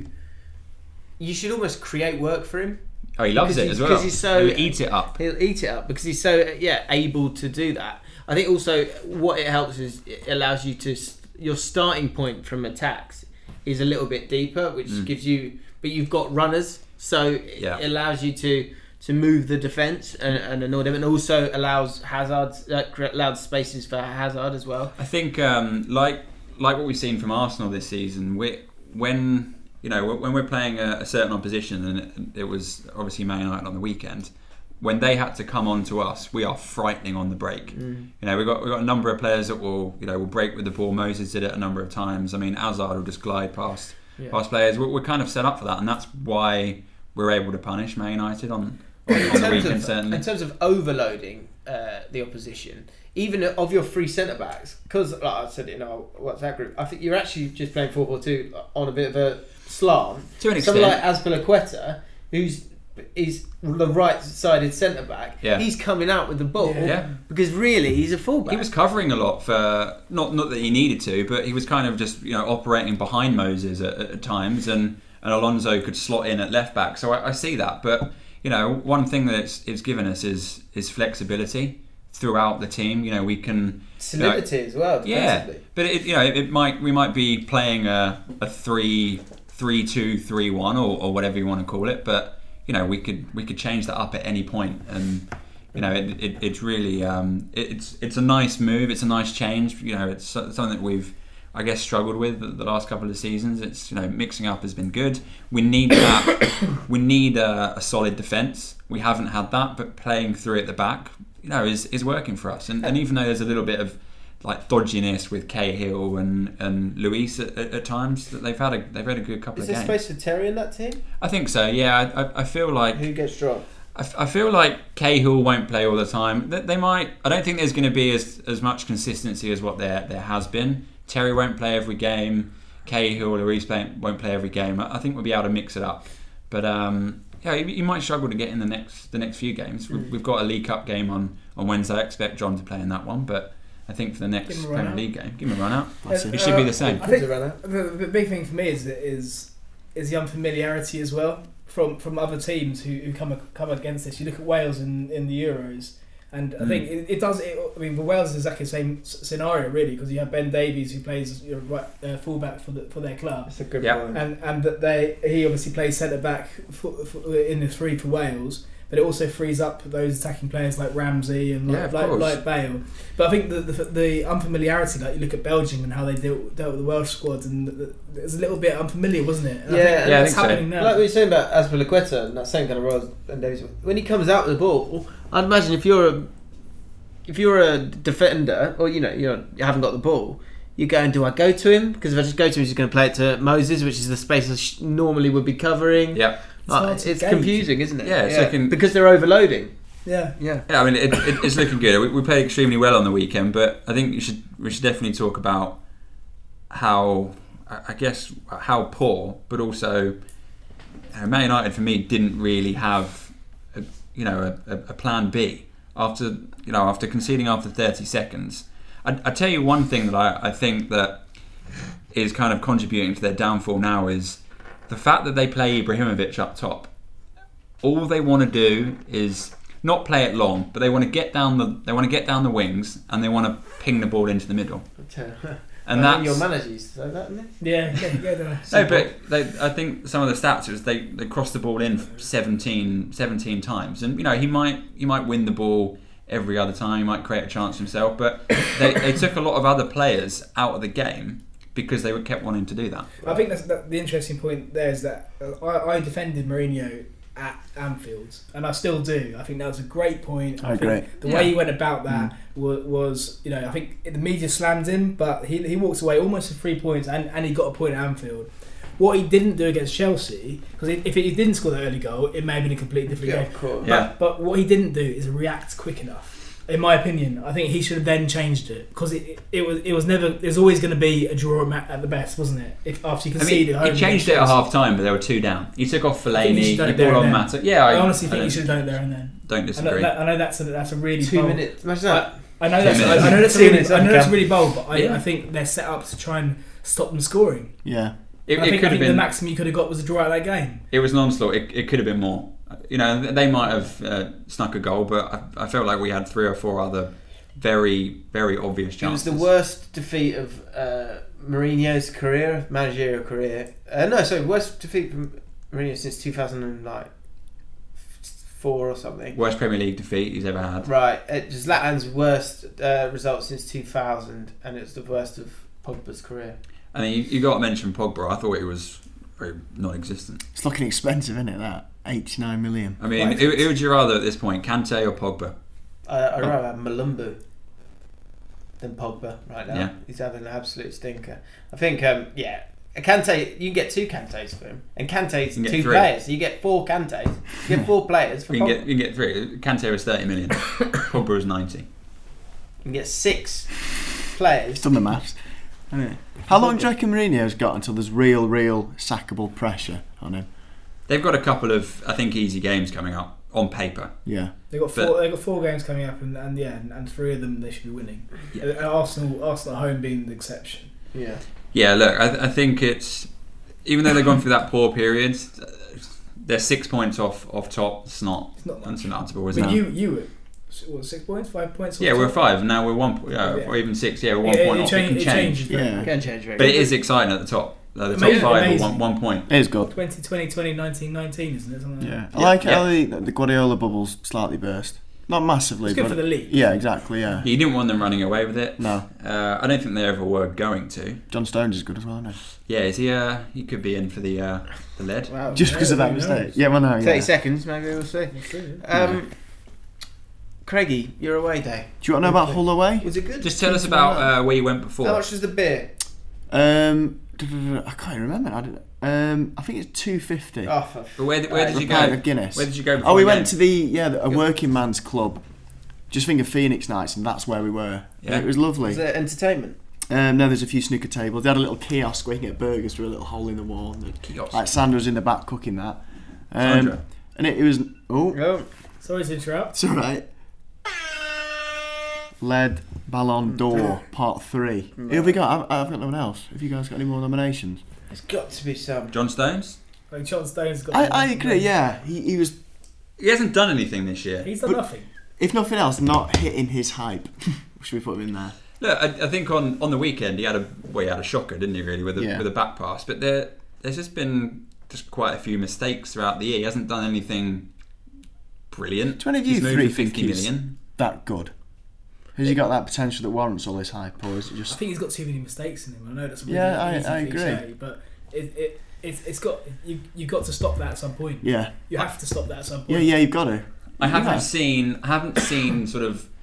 You should almost create work for him. Oh, he loves Because it he's- as well. because he's so- He'll eat it up. He'll eat it up because he's so yeah able to do that. I think also what it helps is it allows you to your starting point from attacks is a little bit deeper, which Mm. gives you. But you've got runners, so Yeah. it allows you to to move the defence and, and annoy them, and also allows Hazard uh, allows spaces for Hazard as well. I think um, like like what we've seen from Arsenal this season, we, when you know when we're playing a, a certain opposition, and it, it was obviously Man United on the weekend, when they had to come on to us, we are frightening on the break. Mm. You know, we've got we've got a number of players that will you know will break with the ball. Moses did it a number of times. I mean, Hazard will just glide past Yeah. past players. We're, we're kind of set up for that, and that's why we're able to punish Man United on. On, in on the terms weekend, of, certainly. in terms of overloading uh, the opposition, even of your three centre backs, because like I said in our WhatsApp group, I think you're actually just playing four four two on a bit of a slant. To an Someone extent. like Azpilicueta, who's is the right-sided centre back, Yeah. he's coming out with the ball Yeah. Yeah. because really he's a fullback. He was covering a lot for not not that he needed to, but he was kind of just you know operating behind Moses at, at times, and, and Alonso could slot in at left back. So I, I see that, but you know one thing that it's, it's given us is is flexibility throughout the team. You know we can solidity as well. yeah, Defensively. but it, you know it might we might be playing a a three three two three one or, or whatever you want to call it, but you know we could we could change that up at any point and. You know, it, it, it's really um, it, it's it's a nice move. It's a nice change. You know, it's so- something that we've, I guess, struggled with the, the last couple of seasons. It's you know, mixing up has been good. We need that. we need a, a solid defence. We haven't had that, but playing through at the back, you know, is is working for us. And, and even though there's a little bit of like dodginess with Cahill and and Luis at, at, at times, that they've had a they've had a good couple Is of there games. space for Terry in that team? I think so. Yeah, I, I, I feel like. Who gets dropped? I, f- I feel like Cahill won't play all the time. They, they might. I don't think there's going to be as, as much consistency as what there there has been. Terry won't play every game. Cahill or Luis play, won't play every game. I, I think we'll be able to mix it up. But um, yeah, you, you might struggle to get in the next the next few games. We've, we've got a League Cup game on, on Wednesday. I expect John to play in that one. But I think for the next Give him a run Premier out. League game, give him a run out. That's Uh, it. It should be the same. I think Gives a run out. the, the big thing for me is is is the unfamiliarity as well from, from other teams who, who come come against this. You look at Wales in, in the Euros, and I Mm. think it, it does. It, I mean, for Wales is exactly the same s- scenario really, because you have Ben Davies who plays you know, right, uh, fullback for the, for their club, That's a good Yeah. point. and and that they he obviously plays centre back for, for, in the three for Wales. But it also frees up those attacking players like Ramsey and like, Yeah, of like, course. like Bale. But I think the, the the unfamiliarity, like you look at Belgium and how they dealt, dealt with the Welsh squad, and the, the, it was a little bit unfamiliar, wasn't it? And Yeah, I think yeah, I that's think so. happening now. Like what you're saying about Azpilicueta and that same kind of role as Ben Davies, when he comes out with the ball, I'd imagine if you're a if you're a defender or you know you're, you haven't got the ball, you're going, do I go to him? Because if I just go to him, he's going to play it to Moses, which is the space I sh- normally would be covering. Yeah. It's hard Like, to it's gauge. confusing, isn't it? Yeah, it's looking- because they're overloading. Yeah. Yeah. Yeah, I mean, it, it, it's looking good. We, we played extremely well on the weekend, but I think you should we should definitely talk about how, I guess, how poor, but also, uh, Man United for me didn't really have, a, you know, a, a plan B after you know after conceding after thirty seconds. I, I tell you one thing that I, I think that is kind of contributing to their downfall now is the fact that they play Ibrahimovic up top. All they want to do is not play it long, but they want to get down the they want to get down the wings and they want to ping the ball into the middle. And I that's think your manager used to say that, didn't he? Yeah, yeah, yeah. there. no, but they, I think some of the stats was they, they crossed the ball in seventeen, seventeen times, and you know he might he might win the ball every other time, he might create a chance himself, but they, they took a lot of other players out of the game because they kept wanting to do that. I think that's that, the interesting point there is that uh, I, I defended Mourinho at Anfield, and I still do. I think that was a great point. I think agree. The Yeah. way he went about that was, was, you know, I think the media slammed him, but he he walks away almost with three points, and, and he got a point at Anfield. What he didn't do against Chelsea, because if he didn't score the early goal, it may have been a completely different Yeah, game. of course. Yeah. But, but what he didn't do is react quick enough. In my opinion, I think he should have then changed it because it, it, it was it was never it was always going to be a draw at, at the best, wasn't it? If after you I conceded, mean, home he changed against it at Chelsea. half time, but there were two down. He took off think Fellaini, he should have he done it there brought on and Mata. Yeah, I, I, honestly I think don't, he should have done it there and then. don't I know, disagree. that, I know that's a, that's a really Two bold, minutes. Imagine that. I know Two that's minutes. I, I know that's Two really, minutes I know on that's cam. really bold, but I, Yeah. I think they're set up to try and stop them scoring. Yeah. It, I it think, could I have think the been. maximum you could have got was a draw out of that game. It was an onslaught. It, it could have been more. You know, they might have uh, snuck a goal, but I, I felt like we had three or four other very, very obvious It was chances. the worst defeat of uh, Mourinho's career, managerial career. Uh, no, sorry, worst defeat from Mourinho since two thousand four or something. Worst Premier League defeat he's ever had. Right, it was Zlatan's worst uh, result since two thousand, and it's the worst of Pogba's career. I mean, you, you got to mention Pogba. I thought it was very non-existent. It's looking expensive, isn't it? That eighty-nine million. I mean, Right. who, who would you rather at this point, Kante or Pogba? Uh, I'd rather have Malumbu than Pogba right now. Yeah. He's having an absolute stinker. I think, um, yeah, a Kante, you can get two Kantes for him. And Kante's You can get two three. players. So you get four Kantes. You get four players for You can Pogba. get you can get three. Kante was thirty million. Pogba was ninety. You can get six players. It's done the maths. hasn't it? How long do you reckon Mourinho's got until there's real, real sackable pressure on him? They've got a couple of, I think, easy games coming up on paper. Yeah. They've got But- four. They've got four games coming up, and, and yeah, and, and three of them they should be winning. Yeah. Uh, Arsenal, Arsenal at home being the exception. Yeah. Yeah, look, I, I think it's even though they're going through that poor period, uh, they're six points off off top. It's not It's not much. unsurmountable, is But it? you, you were what, six points, five points. Yeah, off we're top? five, and now we're one, po- yeah, Yeah. or even six. Yeah, we're one It, point it, off. change, it can it change, changes. very You quickly. can change very but it quickly. is exciting at the top. Like, the top Amazing, five amazing. are one, one point. It is good. twenty twenty, twenty nineteen, nineteen, isn't it? Something like Yeah. that. I Yeah, like yeah. how the, the Guardiola bubbles slightly burst. Not massively, It's good but for the league. yeah, exactly. Yeah. You didn't want them running away with it. No, Uh, I don't think they ever were going to. John Stones is good as well, isn't Yeah, is he? Uh, he could be in for the uh, the lead. Wow. he? Just because of that who mistake. knows? Yeah, well, no, thirty yeah. seconds, maybe we'll see. We'll see. Um, Craigie, your away day. Do you want to know about Hull away? Was it good? Just tell us about uh, where you went before. How much was the beer? Um, I can't even remember. I don't. Um, I think it's two fifty. Oh, for But where, did- where did a you pint go? of Guinness. Where did you go? Before Oh, we the went game? to the yeah the- a working man's club. Just think of Phoenix Nights, and that's where we were. Yeah. It was lovely. Was it entertainment? Um, no, there's a few snooker tables. They had a little kiosk where you can get burgers through a little hole in the wall. And Kiosk. like Sandra was in the back cooking that. Um, Sandra. and it, it was oh, Oh, Sorry to interrupt. it's all right. Lead Ballon d'Or Part Three. Who have we got? I've, I've got no one else. Have you guys got any more nominations? it's got to be some. John Stones. Like John Stones got. I, I agree. Yeah, he, he was, He hasn't done anything this year. He's done But- nothing. if nothing else, not hitting his hype. Should we put him in there? Look, I, I think on, on the weekend he had a well, he had a shocker, didn't he? Really, with a Yeah. with a back pass. But there there's just been just quite a few mistakes throughout the year. He hasn't done anything brilliant. Do any of He's you moved three for think fifty he's million. that good? Has he got that potential that warrants all this hype, or is it I just? think he's got too many mistakes in him. I know that's a really Yeah, I- easy I cliche, agree. but it, it it's, it's got you you've got to stop that at some point. Yeah, You have to stop that at some point. yeah, yeah. You've got to. I haven't Yeah. seen I haven't seen sort of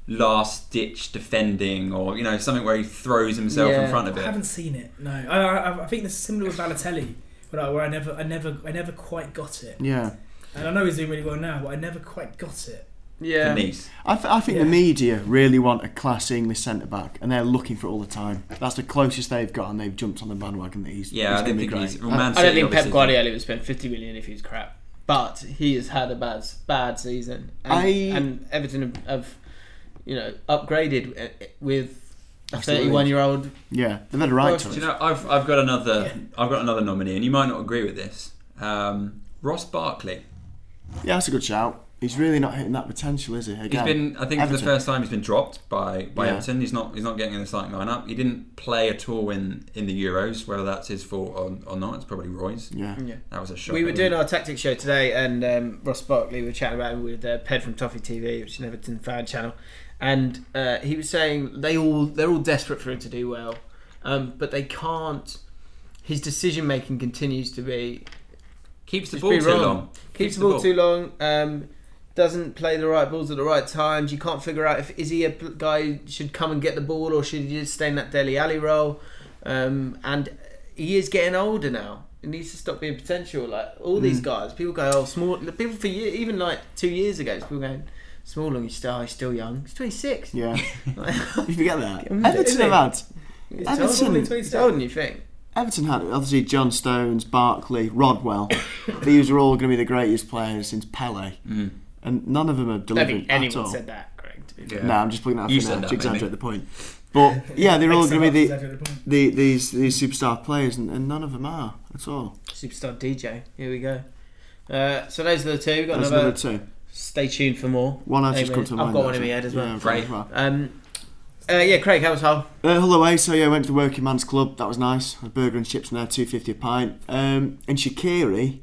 last ditch defending, or you know something where he throws himself Yeah. in front of I it. haven't seen it. No, I, I, I think this is similar with Balotelli, where I, where I never, I never, I never quite got it. Yeah. And I know he's doing really well now, but I never quite got it. Yeah. Denise. I, th- I think Yeah. the media really want a class English centre back, and they're looking for it all the time. That's the closest they've got, and they've jumped on the bandwagon that he's. Yeah, he's I don't gonna be think great. he's. Well, Man I City don't think Pep obviously- Guardiola would spend fifty million if he's crap, but he has had a bad bad season. And, I- and Everton have, have, you know, upgraded uh, with a Absolutely. thirty-one-year-old. Yeah, they've had a right Well, to Do it. you know, I've I've got another I've got another nominee, and you might not agree with this. Um, Ross Barkley. Yeah, that's a good shout. He's really not hitting that potential, is he? He's Again, been, I think, for the Everton. first time, he's been dropped by, by Yeah. Everton. He's not he's not getting in the starting lineup. He didn't play at all in, in the Euros. Whether that's his fault or, or not, it's probably Roy's. Yeah. Yeah. That was a shock. We were doing our tactics show today, and um, Ross Barkley, we were chatting about him with uh, Ped from Toffee T V, which is an Everton fan channel, and uh, he was saying they all they're all desperate for him to do well, um, but they can't. His decision making continues to be keeps the just ball be too wrong. long. Keeps the ball too long. Um, doesn't play the right balls at the right times. You can't figure out if is he a pl- guy who should come and get the ball, or should he just stay in that Dele Alli role. Um, and he is getting older now. He needs to stop being potential. Like all these guys, people go, oh, small. People for year, even like two years ago, people going, small long. He's still, he's still young. He's twenty-six. Yeah. Like, You forget that. Isn't Everton it? have had. it's Everton- older than- it's older than you think. Everton had obviously John Stones, Barkley, Rodwell. These are all going to be the greatest players since Pele, Mm. and none of them have I don't delivered think at anyone all. said that. Correct. to be fair. Yeah. No, I'm just putting that out You for said now that, to exaggerate maybe. the point. But yeah, they're all going to be the, Exaggerate the point. the these these superstar players, and, and none of them are at all. Superstar D J. Here we go. Uh, so those are the two. We've got There's another. another two. Stay tuned for more. One I've just Amen. come to I've mind. got one in actually. my head as well. Yeah, I've got Great. as well. Um, uh, yeah, Craig, how was Hull? Uh, Hull away, so yeah, went to the Working Man's Club. That was nice. A burger and chips in there, two fifty a pint. Um, and Shaqiri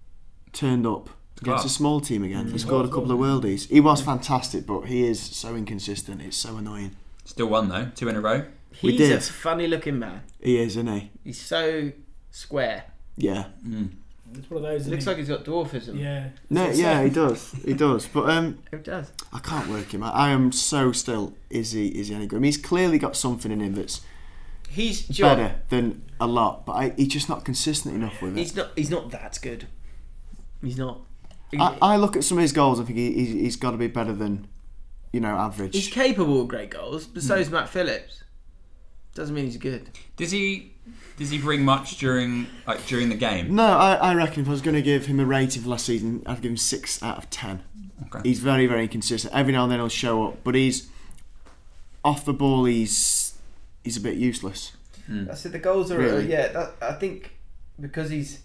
turned up against Class. a small team again. Mm. He scored a couple of worldies. He was fantastic, but he is so inconsistent. It's so annoying. Still won though, two in a row. We He's a did. funny looking man. He is, isn't he? He's so square. Yeah. Mm. It's one of those. It looks isn't like he's got dwarfism. it? Yeah. No, That's yeah, what he I'm does. He does. But um, It does. I can't work him. I, I am so still. Is he? Is he any good? I mean, he's clearly got something in him that's He's do you know what? better than a lot, but I, he's just not consistent enough with it. He's not. He's not that good. He's not. I, I look at some of his goals and think he, he's, he's got to be better than, you know, average. he's capable of great goals, but so is Matt Phillips. Doesn't mean he's good. Does he does he bring much during like during the game? No, I, I reckon if I was going to give him a rating for last season, I'd give him six out of ten. Okay. He's very, very inconsistent. Every now and then he'll show up, but he's off the ball. He's he's a bit useless. Mm. I said the goals are Really? yeah. That, I think because he's.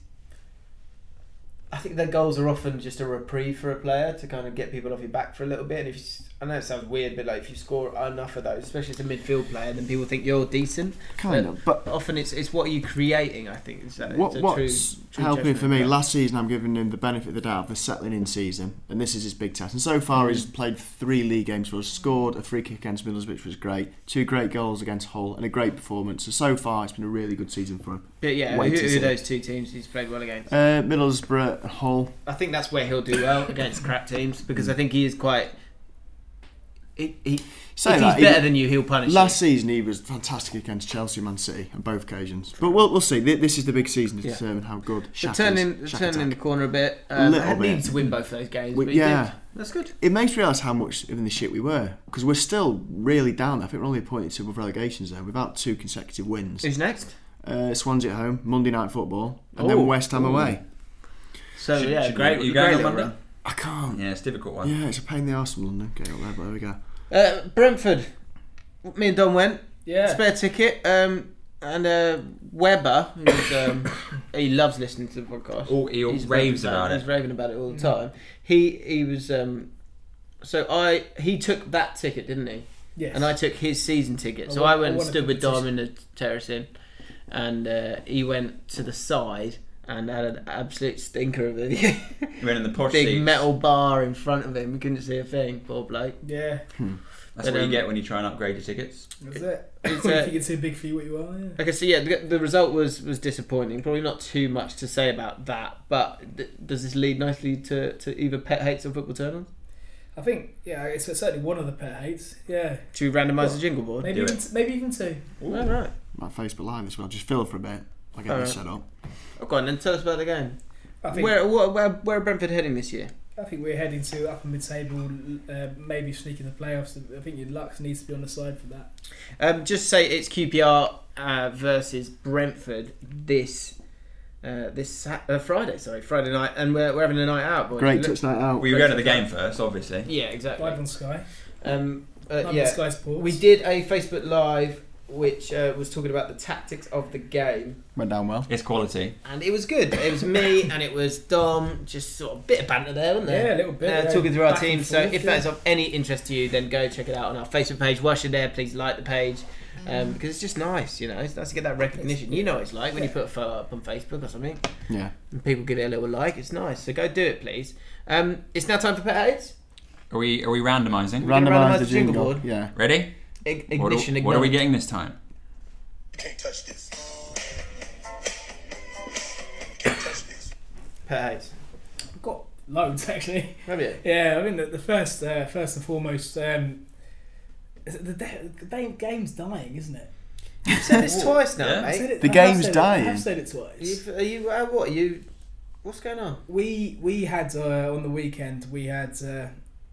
I think their goals are often just a reprieve for a player to kind of get people off your back for a little bit. And if you, I know it sounds weird, but like if you score enough of those, especially as a midfield player, then people think you're decent. Kind But of, but often it's it's what are you creating. I think is that what, it's a what's true, true helping judgment for me of that. last season, I'm giving him the benefit of the doubt of the settling in season, and this is his big test. And so far, Mm. he's played three league games for us, scored a free kick against Middlesbrough, which was great, two great goals against Hull, and a great performance. So so far, it's been a really good season for him. But yeah, Wait who, to who see. are those two teams he's played well against? Uh, Middlesbrough, Hull. I think that's where he'll do well against crap teams because I think he is quite. He, he, Say if that, he's he- better than you, he'll punish Last you. season, he was fantastic against Chelsea and Man City on both occasions. But we'll, we'll see. Th- This is the big season to Yeah. determine how good But Shaq turning, is. Shaq turning in the attack. corner a bit. Um, Little I bit. needed to win both those games, We- but he yeah. did. That's good. It makes me realise how much of in the shit we were, because we're still really down there. I think we're only appointed to above relegations there. We've had two consecutive wins. Who's next? Uh, Swansea at home, Monday night football, and Oh. then West Ham Ooh. away. So Should- yeah, should great. we- you great going on little Monday? run. I can't. Yeah, it's a difficult one. Yeah, it's a pain in the arse from London. Get up there, but there we go. Uh, Brentford. Me and Don went. Yeah. Spare ticket. Um, and uh, Weber, who's, um, he loves listening to the podcast. Oh, he He's raves raving about He's it. raving about it all the time. He he was. Um, so I he took that ticket, didn't he? Yes. And I took his season ticket. I So won- I I went and won a stood with Dom in competition. the terrace in, and uh, he went to the side and had an absolute stinker of a He went in the posh big seats. metal bar in front of him. We couldn't see a thing. Poor bloke. Yeah. That's But, what um, you get when you try and upgrade your tickets. That's it. It's, When you uh, think it's too big for you, what you are. Yeah. Okay, so yeah, the, the result was was disappointing. Probably not too much to say about that. But th- does this lead nicely to, to either pet hates or football turn-ons? I think yeah, it's certainly one of the pet hates. Yeah, Should we randomise Well, the jingle board? maybe Do even it. t- maybe even two. All right. My Facebook Live as well. Just fill for a bit. I'll get this Alright. set up. Oh, go on then. Tell us about the game. I think Where, where, where, where are Brentford heading this year? I think we're heading to upper mid-table, uh, maybe sneaking the playoffs. I think your Lux needs to be on the side for that. Um, just say it's Q P R uh, versus Brentford this uh, this Sat- uh, Friday. Sorry, Friday night, and we're, we're having a night out. Boys. Great Look- touch night out. We were going to the game first, obviously. Yeah, exactly. Live on Sky. Um, uh, Live on yeah, Sky Sports. we did a Facebook Live which uh, was talking about the tactics of the game, Went down well. It's quality. and it was good. It was me and it was Dom, just sort of a bit of banter there, wasn't there? Yeah, a little bit. Uh, yeah. talking through our Back and team. So forth, if yeah. that is of any interest to you, then go check it out on our Facebook page. Whilst you're there, please like the page um, because it's just nice. You know, it's nice to get that recognition. You know what it's like when you put a photo up on Facebook or something, Yeah. and people give it a little like. It's nice. So go do it, please. Um, it's now time for pet hates. Are we? Are we randomising? Ra- Randomise randomise the the jingle jingle. board. Yeah. Ready? Ig- What are, ignition. what are we ignite. getting this time? You can't touch this. You can't touch this. Pet hates. I've got loads actually. Have you? Yeah, I mean the, the first, uh, first and foremost, um, is it the, the, the game's dying, isn't it? You've said this twice now, Yeah. I said mate. it- The I have game's said it- I dying. have said it twice. You've, are you? Uh, what? Are you? What's going on? We we had uh, on the weekend we had uh,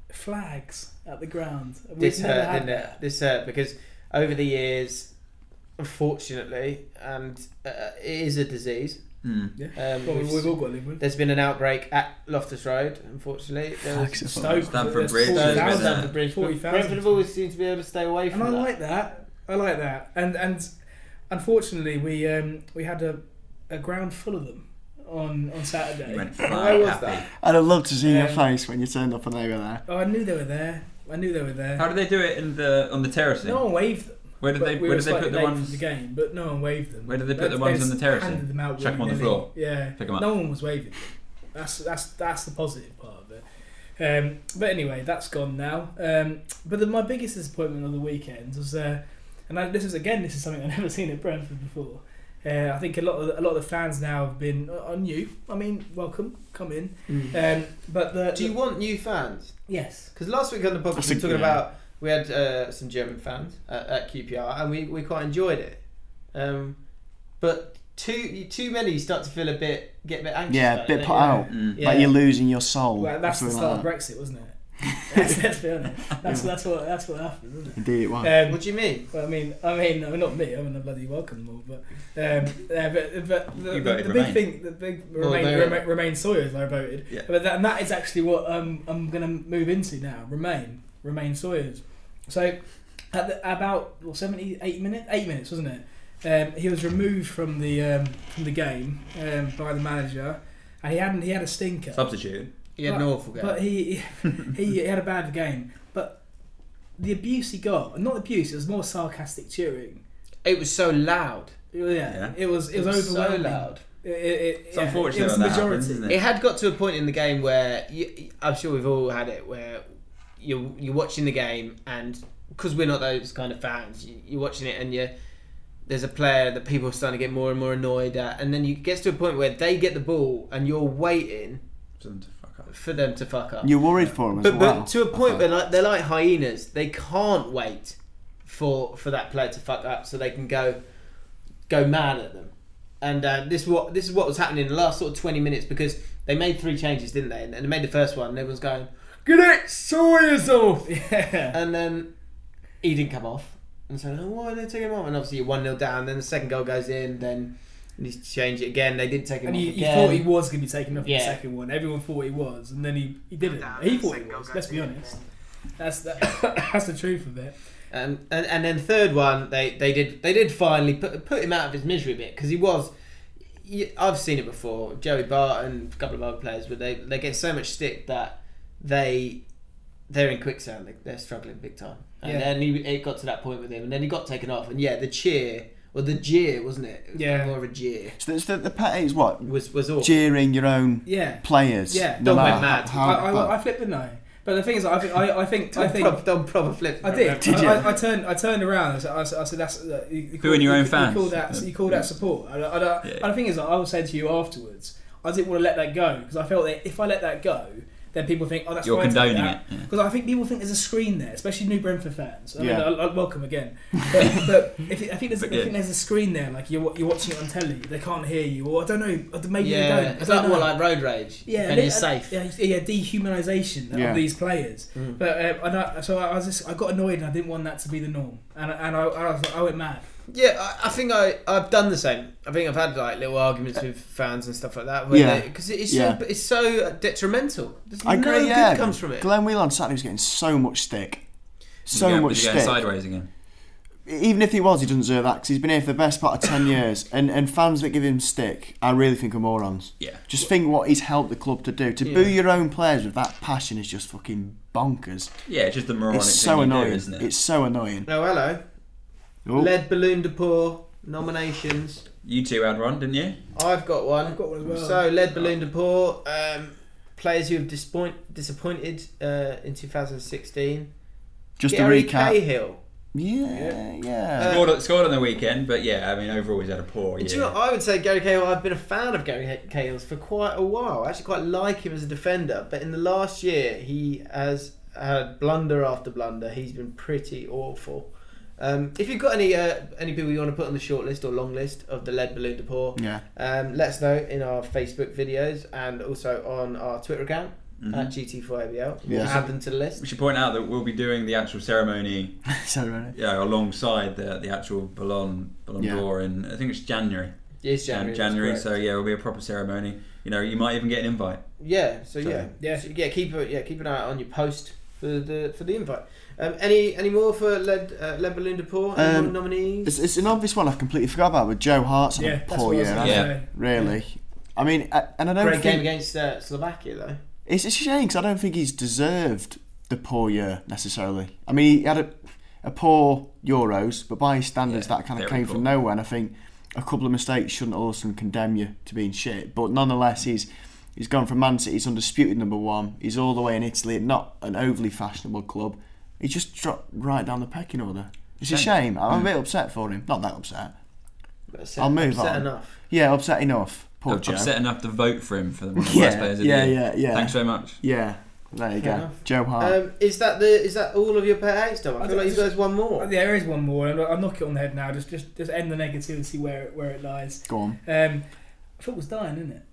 flags at the ground. We've This never hurt, had didn't it? that. This hurt because over the years, unfortunately, and uh, it is a disease. Mm. Yeah. Um, Well, we've- we've all got to live with. There's been an outbreak at Loftus Road, unfortunately. There was Flags are Stoke, Stamford there's Bridge, forty there's been thousand. a- Stamford Bridge. forty but thousand. Brentford have always seemed to be able to stay away from And I that. like that. I like that. And and unfortunately, we um, we had a, a ground full of them on on Saturday. You went Why fly was happy. that? I'd have loved to see your Um, face when you turned up and they were there. Oh, I knew they were there. I knew they were there. How did they do it in the on the terracing? No one waved them. Where did But they? we Where were did they put slightly the late ones? for the game? But no one waved them. Where did they put They- the ones they on the terrace Handed then? them out. Chuck them on the willy-nilly. floor. Yeah. Pick 'em up. No one was waving them. That's that's that's the positive part of it. Um, but anyway, that's gone now. Um, but the, my biggest disappointment of the weekend was, uh, and I, this is again, this is something I've never seen at Brentford before. Uh, I think a lot of the, a lot of the fans now have been uh, on you. I mean, welcome, come in. Um, but the, Do you the- want new fans? yes, Because last week on the podcast That's we were a- talking yeah. about we had uh, some German fans at, at Q P R and we, we quite enjoyed it. Um, but too too many you start to feel a bit get a bit anxious. Yeah, about a bit it, put don't you? out. Mm. Yeah. Like you're losing your soul. well, that's or the something start like of Brexit, wasn't it? let's, let's be honest. That's that's what that's what happened, wasn't it? that. Indeed it was. Um, What do you mean? Well, I mean, I mean, I mean, not me. I mean, I bloody welcome them all, but um, yeah, but, but the, You the, voted the big Remain. thing, the big Well, remain, there- remain, remain Sawyers, I voted. Yeah. But that, and that is actually what um, I'm going to move into now. Remain, Remain Sawyers. So at the, about well, seventy-eight minutes, eight minutes, wasn't it? Um, he was removed from the um, from the game um, by the manager, and he hadn't. He had a stinker. Substitute. You had an But- awful game. But he, he he had a bad game. But the abuse he got, not abuse, it was more sarcastic cheering. It was so loud. Yeah, Yeah. it was it was, so overwhelming. loud. It, it, It's yeah, unfortunate it was when the that majority. happens, isn't It had got to a point in the game where you, I'm sure we've all had it, where you're you're watching the game and because we're not those kind of fans, you, you're watching it and you there's a player that people are starting to get more and more annoyed at, and then you get to a point where they get the ball and you're waiting For them to fuck up. for them to fuck up. You're worried for them as But, well. but to a I point thought. where like, they're like hyenas, they can't wait for for that player to fuck up so they can go go mad at them. And uh, this is what this is what was happening in the last sort of twenty minutes because they made three changes, didn't they? And they made the first one, and everyone's going, "Get it, Sawyers off!" Yeah. And then he didn't come off, and so oh, why did they take him off? And obviously you're one nil down. Then the second goal goes in. Then you change it again. They did take him And off you, you again. thought he was going to be taken off in Yeah. the second one. Everyone thought he was, and then he, he didn't. He thought he was. Let's be honest. That's the, that's the truth of it. Um, and and then third one, they, they did they did finally put put him out of his misery a bit because he was. you- I've seen it before. Joey Barton, a couple of other players, but they they get so much stick that they they're in quicksand. They, they're struggling big time. And Yeah. then he, it got to that point with him, and then he got taken off. And yeah, the cheer or the jeer, wasn't it? It was Yeah. more of a jeer. So the, the, the pet hate is what? Was was awful. Jeering your own Yeah. players. Yeah. no Don't matter went mad. How, I, how, I, I flipped the no. But the thing is, I think I, I think I Don't think proper, don't proper flip. I did. Did I, you? I, I turned. I turned around. I said, I said, I said "That's uh, you, you Booing your you, own you, fans. You call that. You call that support." And, I, I, Yeah. and the thing is, I was saying to you afterwards, I didn't want to let that go because I felt that if I let that go, then people think, oh, that's You're fine to do condoning that. it, yeah. Because I think people think there's a screen there, especially New Brentford fans. I mean, Yeah. I, I welcome again. But, but if it, I think there's, But I yeah. think there's a screen there, like you're you're watching it on telly, they can't hear you, or I don't know, maybe Yeah, they don't. I it's don't like know. more like road rage. Yeah, and li- you're uh, safe. Yeah, yeah, dehumanisation Yeah. of these players. Mm. But um, and I, so I was just, I got annoyed, and I didn't want that to be the norm, and and I, I was like, I went mad. Yeah, I, I think I I've done the same. I think I've had like little arguments with fans and stuff like that. Yeah. because it's Yeah. so it's so detrimental. There's I no agree. good Yeah, comes from it. Glenn Whelan on Saturday was getting so much stick, so You're much going- you're going stick. sideways again. Even if he was, he doesn't deserve that because he's been here for the best part of ten years. And and fans that give him stick, I really think are morons. Yeah. Just think what he's helped the club to do. To Yeah. boo your own players with that passion is just fucking bonkers. Yeah, it's just the moronic It's thing so you annoying. do, isn't it? It's so annoying. Oh, hello. Oh. Lead Balloon de Pour nominations. You two had one, didn't you? I've got one. I've got one as well. So, Lead Balloon de Pour, um, players who have disappoint, disappointed uh, in two thousand sixteen. Just Gary a recap. Cahill. Yeah, yeah. Uh, Scored, scored on the weekend, but yeah, I mean, overall he's had a poor year. Do you know, I would say Gary Cahill, I've been a fan of Gary Cahill's for quite a while. I actually quite like him as a defender, but in the last year he has had blunder after blunder. He's been pretty awful. Um, if you've got any uh, any people you want to put on the short list or long list of the Lead Balloon de Pour, Yeah. um, let us know in our Facebook videos and also on our Twitter account Mhm. at G T four A B L. Yeah. We'll add them to the list. We should point out that we'll be doing the actual ceremony so right. you know, alongside the the actual Ballon Ballon Yeah. d'Or in I think it's January. Yes, Jan- January. January. that's So correct. yeah, it'll be a proper ceremony. You know, you might even get an invite. Yeah, so, So, yeah, yeah. So, yeah, keep a, yeah keep an eye out on your post for the for the invite. Um, any any more for Lead uh, Lead Balloon de Pour? Any Um, more nominees? It's, it's an obvious one I completely forgot about with Joe Hart's had Yeah, a that's poor what I was year. gonna hasn't Yeah. say. he? Really. I mean, I, and I don't Great think game against uh, Slovakia though. it's a shame because I don't think he's deserved the poor year necessarily. I mean, he had a, a poor Euros, but by his standards, Yeah, that kind of very came poor. from nowhere. And I think a couple of mistakes shouldn't all of a sudden condemn you to being shit. But nonetheless, he's he's gone from Man City, he's undisputed number one. He's all the way in Italy, not an overly fashionable club. He just dropped right down the pecking order. It's a Shame. shame. I'm a bit upset for him. Not that upset. But upset, I'll move upset on. enough. Yeah, upset enough. Poor I'm Joe. upset enough to vote for him for the one of the Yeah, worst players of yeah, the year. yeah, yeah. Thanks very much. Yeah, there you Fair go. enough. Joe Hart. Um, is that the is that all of your pet hates, Tom? I I feel like you just- guys one Oh, more. there is one more, and I'll knock it on the head now. Just, just, just end the negativity where it, where it lies. Go on. Um, football's dying, isn't it?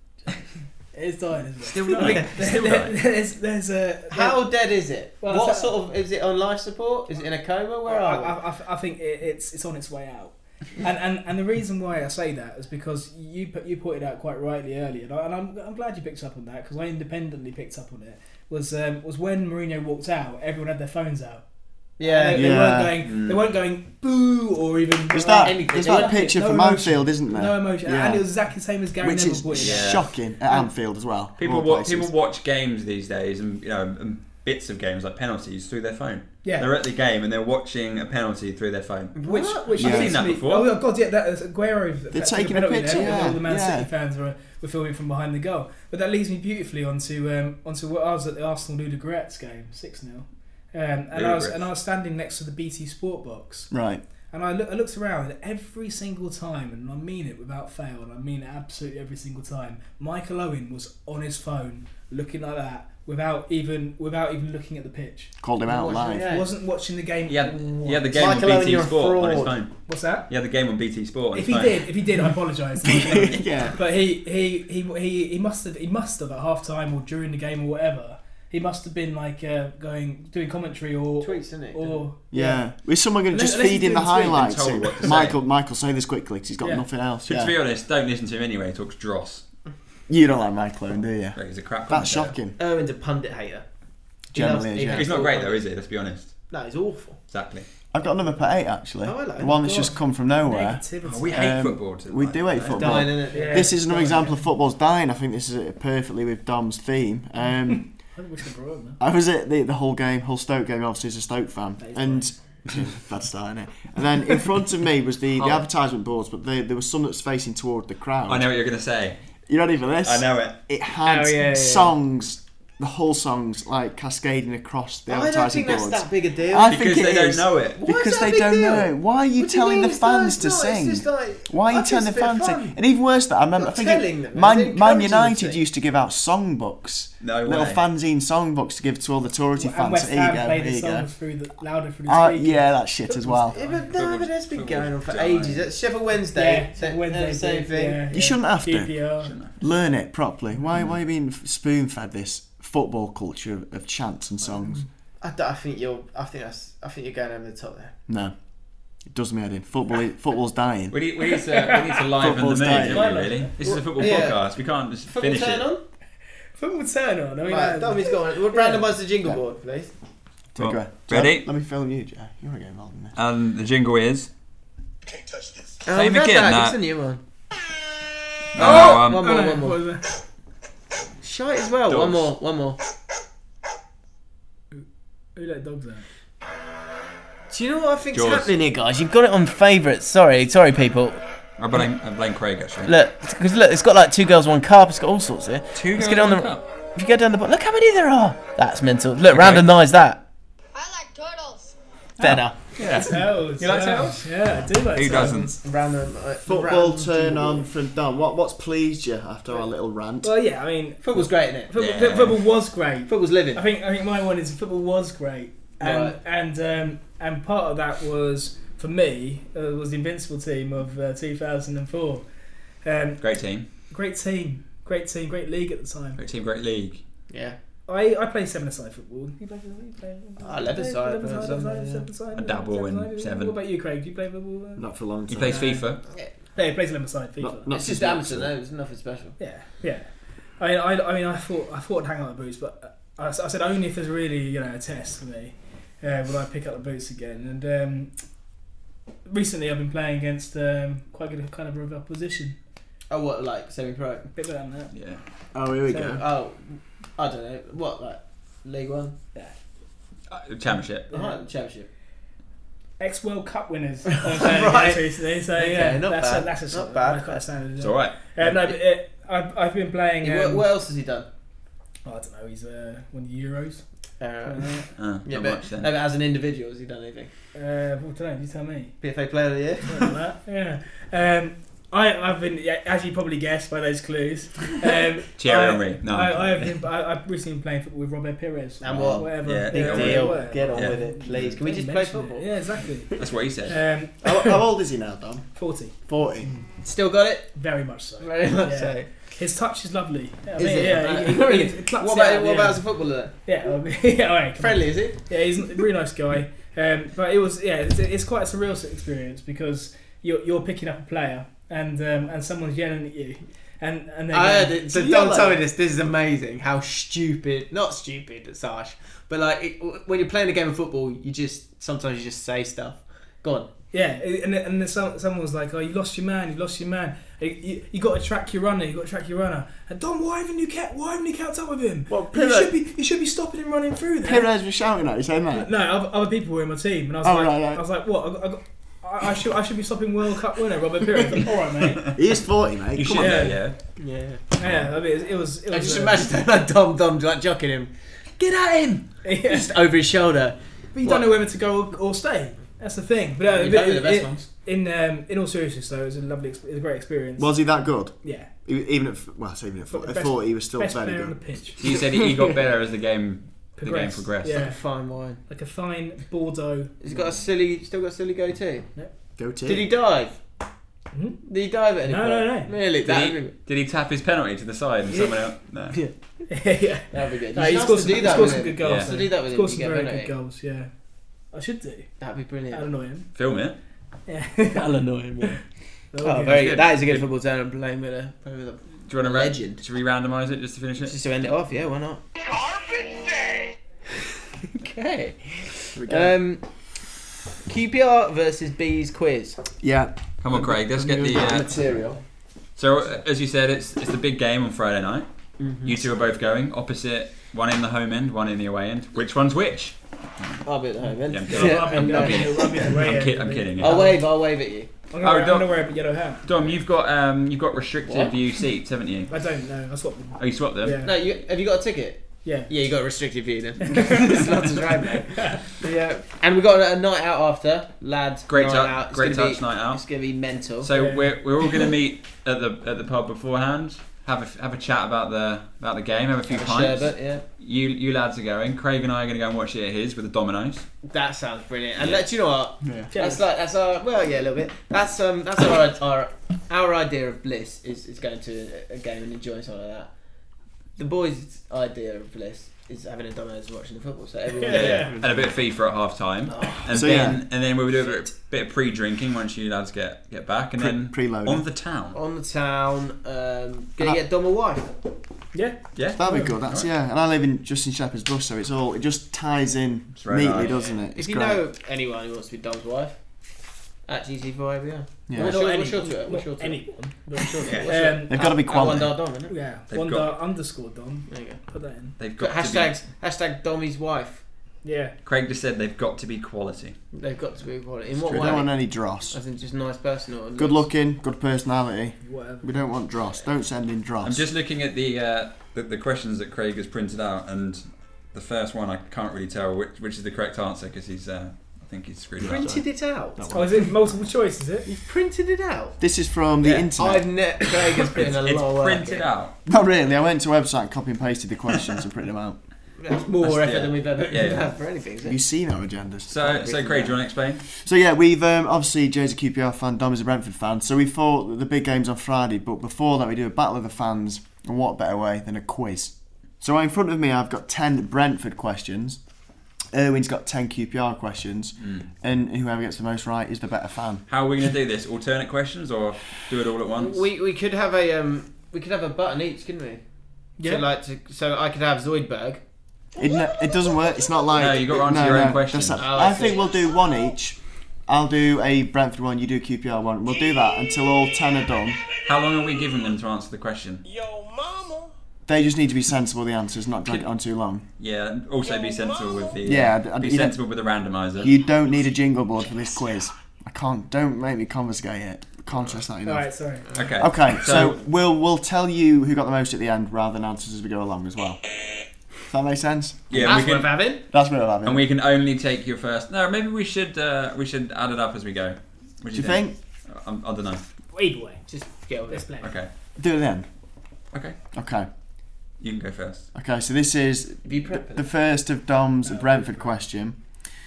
It is dying, isn't it? Still I dying. think Still there- dying. There's, there's a How dead is it? Well, what so- sort of is it on life support? Is it in a coma? Where I, are we? I, I, I think it, it's it's on its way out, and, and and the reason why I say that is because you put- you pointed out quite rightly earlier, and, I, and I'm I'm glad you picked up on that because I independently picked up on it. Was um, was when Mourinho walked out, everyone had their phones out. yeah, they, they Yeah. weren't going Mm. they weren't going boo or even There's that, anything. there's They that weren't- picture no from emotion. Anfield, isn't there? no emotion, Yeah. and it was exactly the same as Gary Which Neville is pointed Yeah. out. shocking at Anfield as well. People of all wa- places. people watch games these days, and you know, and bits of games like penalties through their phone. Yeah. They're at the game and they're watching a penalty through their phone. Which, which I've leads seen that me- before. Oh god, yeah, that is Aguero. They're that's taking the a penalty picture, there, yeah, all the Man yeah. City fans were, were filming from behind the goal. But that leads me beautifully onto um, onto what I was at the Arsenal Ludogorets game, six nil, um, and I was Ludogorets. and I was standing next to the B T Sport box, Right. and I, look, I looked around and every single time, and I mean it without fail, and I mean it absolutely every single time. Michael Owen was on his phone, looking like that, without even without even looking at the pitch. Called him out Watching live. it, yeah. He wasn't watching the game. He had, he had the game Michael on Owen, B T you're a Sport on his fraud. phone. What's that? He had the game on B T Sport on If his he phone. did, if he did, I apologise. Yeah. But he, he, he, he, he must have he must have at half time or during the game or whatever. He must have been like uh, going doing commentary or tweets, isn't it? or Yeah. Is someone going to Unless- just unless feed he's in the doing the tweet and highlights? told what to say. Michael, Michael, say this quickly because he's got Yeah. nothing else. To, Yeah. to be honest, don't listen to him anyway. He talks dross. You don't like Michael Owen, do you? Like, he's a crap. That's commentator. shocking. Owen's a pundit hater. He Generally, loves- is, he yeah. hates He's not all great though, pundits. is he? Let's be honest. No, he's awful. Exactly. I've got another pet eight actually. Oh, hello. The one that's God. just come from nowhere. negativity. Oh, we hate Um, football. To we like, do hate that. football. Dying, isn't it? Yeah. This is another Dying. example of football's dying. I think this is it perfectly with Dom's theme. Um, I wish I brought him, man. I was at the, the whole game, Hull Stoke game, obviously as a Stoke fan, That is and bad start, innit? And then in front of me was the, the Oh. advertisement boards, but they, there was some that was facing toward the crowd. I know what you're going to say. You ready for this? I know it. It had Oh, yeah, yeah, yeah. songs the whole song's like cascading across the I don't advertising think that's boards. that big a deal. I Because think it they don't is. know it. Why is Because that a they big don't deal? know it. Why are you What do you telling mean the it's not? fans It's to not. sing? It's just like, Why are you I think telling the it's a bit fans to fun. sing? And even worse, that I remember. I Not think telling it, them, it's Man, Man encouraging them United to. used to give out songbooks, No little way. fanzine songbooks to give to all the Tourity And fans. West Here you Ham go. played Here the you go. songs through the louder through the Uh, speakers. yeah, that shit as well. Yeah, but, no, but that's been Football's going on for dying. ages. That's Sheffield Wednesday. Yeah, Same- so Wednesday, same thing. Yeah, You shouldn't have to. Q P R. Learn it properly. Why, why are you being spoon fed this football culture of, of chants and songs? I, don't- I think you're. I think that's. I think you're going over the top there. No, it does me head in. Football, football's dying. We need, we need to we need to liven the Football's mood, dying. don't we? Really, this is a football Yeah. podcast. We can't just Football finish turn it. on. Football turn on. I mean, Right, uh, Tommy's got one. Randomise the jingle board, please. Take Well, a- ready? Let me film you, Jay. You want to get involved in this? And the jingle is. You can't touch this. Oh, Same we've had again, that. that. It's a new one. Oh, um, One oh, more, no, one more. what was that? Shite as well. Dogs. One more, one more. Who let dogs out? Do you know what I think's Jaws. happening here, guys? You've got it on favourites. Sorry, sorry, people. I blame, I blame Craig actually. Look, because look, it's got like two girls, one cup. It's got all sorts here. Two Let's girls, get it on one the. cup. If you go down the bottom, look how many there are. That's mental. Look, Okay. randomise that. I like turtles. Better. Yeah. Tails. You like yeah. tails? Yeah, I do like Who tails. doesn't? Random. Uh, Football random turn jingle on board. from Don. What, what's pleased you after our little rant? Well, yeah, I mean, Football's great, isn't it? football, Yeah. football was great. Football's living. I think I think my one is football was great, and Right. and um, and part of that was for me uh, was the Invincible team of uh, two thousand four. Um, Great team. great team, great team, great league at the time. Great team. Great league. Yeah. I, I play seven-a-side football. You play football? You play, Ah, eleven-a-side, eleven-a-side, but some, eleven-a-side, yeah. seven-a-side, I dabble in eleven-a-side. seven. What about you, Craig? Do you play football? Uh, Not for a long time. He plays FIFA. Yeah, he plays eleven-a-side FIFA. Not, not It's just since amateur, Maxwell. no, it's nothing special. Yeah, yeah. I mean, I, I mean, I thought I thought I'd hang out the boots, but I, I said only if there's really you know a test for me uh, will I pick up the boots again. And um, recently, I've been playing against um, quite good kind of opposition. Oh, what, like semi-pro? A bit better than that. Yeah. Oh, here we So- go. Oh, I don't know. What, like League One? Uh, championship. Yeah. Oh, Championship. Ex World Cup winners I'm playing Right. against recently, so Okay, yeah, not that's bad. a, that's a Not sort of- bad. that's quite a standard. It's all right. Uh, no, but it, I've I've been playing. Yeah, what, Um, what else has he done? oh, I don't know. He's uh, won the Euros. Uh, Uh, Uh, yeah, not but, much then. no, but as an individual, has he done anything? uh, well, I don't know. You tell me. P F A Player of the Year? Something like that. Yeah. Um, I, I've been, yeah, as you probably guessed by those clues. Um, Thierry I, Henry. No. I, I have been. I, I've recently been playing football with Robert Perez. And or what? Whatever. Yeah, Big Yeah, deal. whatever. Get on Yeah. with it, please. Can we Don't just play mention it. football? Yeah, exactly. That's what he said. Um, how, how old is he now, Don? forty. forty. Still got it? Very much so. Very much Yeah. so. His touch is lovely. I Is mean, it? Yeah, he, he, Really? he, he plucks What it out, about, what yeah. about as a footballer? Yeah, um, yeah, all right, come on. Friendly, is he? Yeah, he's a really nice guy. Um, but it was, yeah, it's, it's quite a surreal experience because you're, you're picking up a player and um, and someone's yelling at you, and and they're I going, heard it. So "You Don yell told me at this. This is amazing. How stupid, not stupid, it's harsh, but like it, when you're playing a game of football, you just sometimes you just say stuff. Go on. Yeah, and then- and then some, someone was like, "Oh, you lost your man. You lost your man. You, you, you got to track your runner. You got to track your runner." And Don, why haven't you kept? Why haven't you kept up with him? Well, you Pirlo- should be. You should be stopping him running through there. Perez was shouting at you, saying that. No, other, other people were in my team, and I was Oh, like, right, right. I was like, what? I, got- I, got, I, I should I should be stopping World Cup winner Robert Pires. Like, all right, mate. He is forty, mate. You Come should on. yeah. know, yeah. Yeah. Yeah, I mean, it, it was. It was I just uh, imagine like Dom, Dom, like jockeying him. Get at him. Yeah. Just over his shoulder. But you What? don't know whether to go or, or stay. That's the thing. But uh, You've but had the it- best it- ones. in um, in all seriousness, though, it was a lovely, exp- it was a great experience. Was he that good? Yeah, He- Even at, well, I say even at forty, Best- at forty he was still best very player on the good. pitch. You said he got better as the game the game Progressed. progressed. Yeah. Like a fine wine. Like a fine Bordeaux. He's got a silly, still got a silly goatee. Go to. Did he dive? Hmm? Did he dive at any No, point? no, no. Really? Did That'd he, be, did he tap his penalty to the side and Yeah. someone else? No. yeah, yeah. that'd be good. No, You he should scored have some, to do he that scored with some him. good goals. Yeah. To do that with him, Scored you some get very penalty. good goals. Yeah, I should do. That'd be I'll brilliant. annoy him. Film it. Yeah. I'll annoy him. Yeah. That'll Oh, be very good. good. That is a good football turn. I'm playing with a, playing with a Do you want to Legend. Should we randomise it just to finish it? just to end it off. Yeah, why not? Carpet day. Okay. Here we go. Um, Q P R versus B's quiz. Yeah. Come on, Craig. Let's get the. Uh, material. so uh, as you said, it's it's the big game on Friday night. Mm-hmm. You two are both going opposite. One in the home end, one in the away end. Which one's which? I'll be at the home end. Yeah, I'm kidding. Yeah, I'll be- I'm- I'll I'm be- kidding. I'll be the way I'm, end, kid, I'm I kidding. I'll wave. I'll wave at you. I'm Oh, gonna, wear, I'm don't- gonna wear a yellow hat. Dom, you've got um, you've got restricted What? view seats, haven't you? I don't know. I swapped them. Oh, you swapped them. Yeah. No, you have you got a ticket? Yeah. Yeah, you got a restricted view then. There's lots of drag, mate. Yeah, and we got a night out after, lads. Great night tou- out. It's great gonna touch be, night out. It's gonna be mental. So Yeah. we're we're all going to meet at the at the pub beforehand. Have a have a chat about the about the game. Have a few Have a pints. sherbet, yeah. You you lads are going. Craig and I are going to go and watch it at his with the Dominoes. That sounds brilliant. And Yeah. that, do you know what? Yeah. That's like that's our well, yeah, a little bit. That's um that's our our our idea of bliss is, is going to a, a game and enjoying something like that. The boys' idea of bliss is having a Domino's and watching the football. So everyone, Yeah. And a bit of FIFA at half time. And So, then yeah. and then we'll do a bit, bit of pre drinking once you lads get, get back and Pre- then preloading. on the town. on the town, um, gonna And I- get Dom a wife. Yeah. Yeah? That'd be good. That's yeah. And I live in just in Shepherd's Bush, so it's all it just ties in It's very neatly, nice. doesn't it? It's If you great. know anyone who wants to be Dom's wife, at G T four A B R. Yeah. What's Not your, any- what's your Twitter? not What's your Twitter? anyone. But What's your Twitter? Yeah. What's your- Um, They've got to be At quality. One Dom, isn't it? yeah. They've One got- dot underscore Dom. There you go. Put that in. They've But got hashtags, to hashtag Dommy's wife. Yeah. be, Craig just said they've got to be quality. They've got to be quality. In It's what We true. don't want way? any dross. As in just nice person or Good looking, good personality. Whatever. We don't want dross. Don't send in dross. I'm just looking at the, uh, the the questions that Craig has printed out, and the first one I can't really tell which, which is the correct answer because he's uh, I think he's screwed it up. Printed it out. That Oh, is it multiple choice? Is it? You've printed it out. This is from the Yeah, internet. I've ne- Craig has put in It's, a it's lot of work. printed out. Not really. I went to a website, copy and pasted the questions and printed them out. That's more That's- effort yeah. than we've ever Yeah, yeah. had for anything. Is Have it? you seen our agendas? So so Craig, do you want to explain? So yeah, we've um, obviously Jay's a Q P R fan, Dom is a Brentford fan. So we thought that the big game's on Friday, but before that we do a battle of the fans, and what better way than a quiz? So in front of me I've got ten Brentford questions. Erwin's got ten Q P R questions, and whoever gets the most right is the better fan. How are we going to do this? Alternate questions or do it all at once? We we could have a um we could have a button each, couldn't we? Yeah. So like to, so I could have Zoidberg. It, ne- it doesn't work. It's not like No, you got to answer your own questions. that's Oh, not- I I think see. we'll do one each. I'll do a Brentford one. You do Q P R one. We'll do that until all ten are done. How long are we giving them to answer the question? Yo, mama. They just need to be sensible. The answers, not drag it on too long. Yeah, and also be sensible with the. Yeah, uh, I- be you don't- sensible with the randomizer. You don't need a jingle board for this quiz. I can't. Don't make me confiscate it. I can't stress that enough. Alright, sorry. Okay. Okay, so, So- we'll we'll tell you who got the most at the end rather than answers as we go along as well. Does that make sense? Yeah, That's we worth can, having. That's what I'll have it. and we can only take your first. No, maybe we should uh, we should add it up as we go. What Do you think? I, I don't know. Either way. Just get on Let's this. play. Okay. Do it then. Okay. Okay. You can go first. Okay. So this is Have you prepped the first of Dom's Brentford question.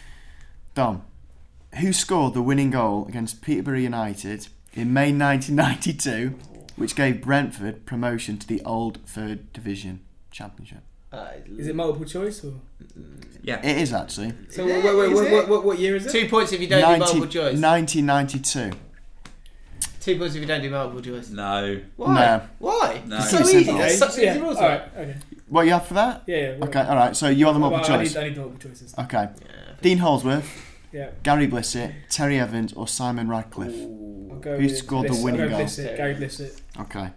Dom, who scored the winning goal against Peterborough United in May nineteen ninety-two, which gave Brentford promotion to the old Third Division Championship? Uh, Is it multiple choice or? Yeah. It is actually So Is wait, it? wait, wait, Is what, it? what, what, what year is it? two points if you don't do nineteen multiple choice. nineteen ninety-two. Two points if you don't do multiple choice. No. Why? No. Why? No. It's so Pretty easy. simple. That's such yeah. easy rules. Alright, okay. What you have for that? Yeah, yeah. Okay, all right. So you're the Well, multiple I choice. need, I need multiple choices. Okay. Yeah. Dean Holsworth, Yeah. Gary Blissett, Terry Evans, or Simon Radcliffe? I'll go Who with scored the Bliss- winning I'll go goal? Blissett, Gary Blissett. Okay.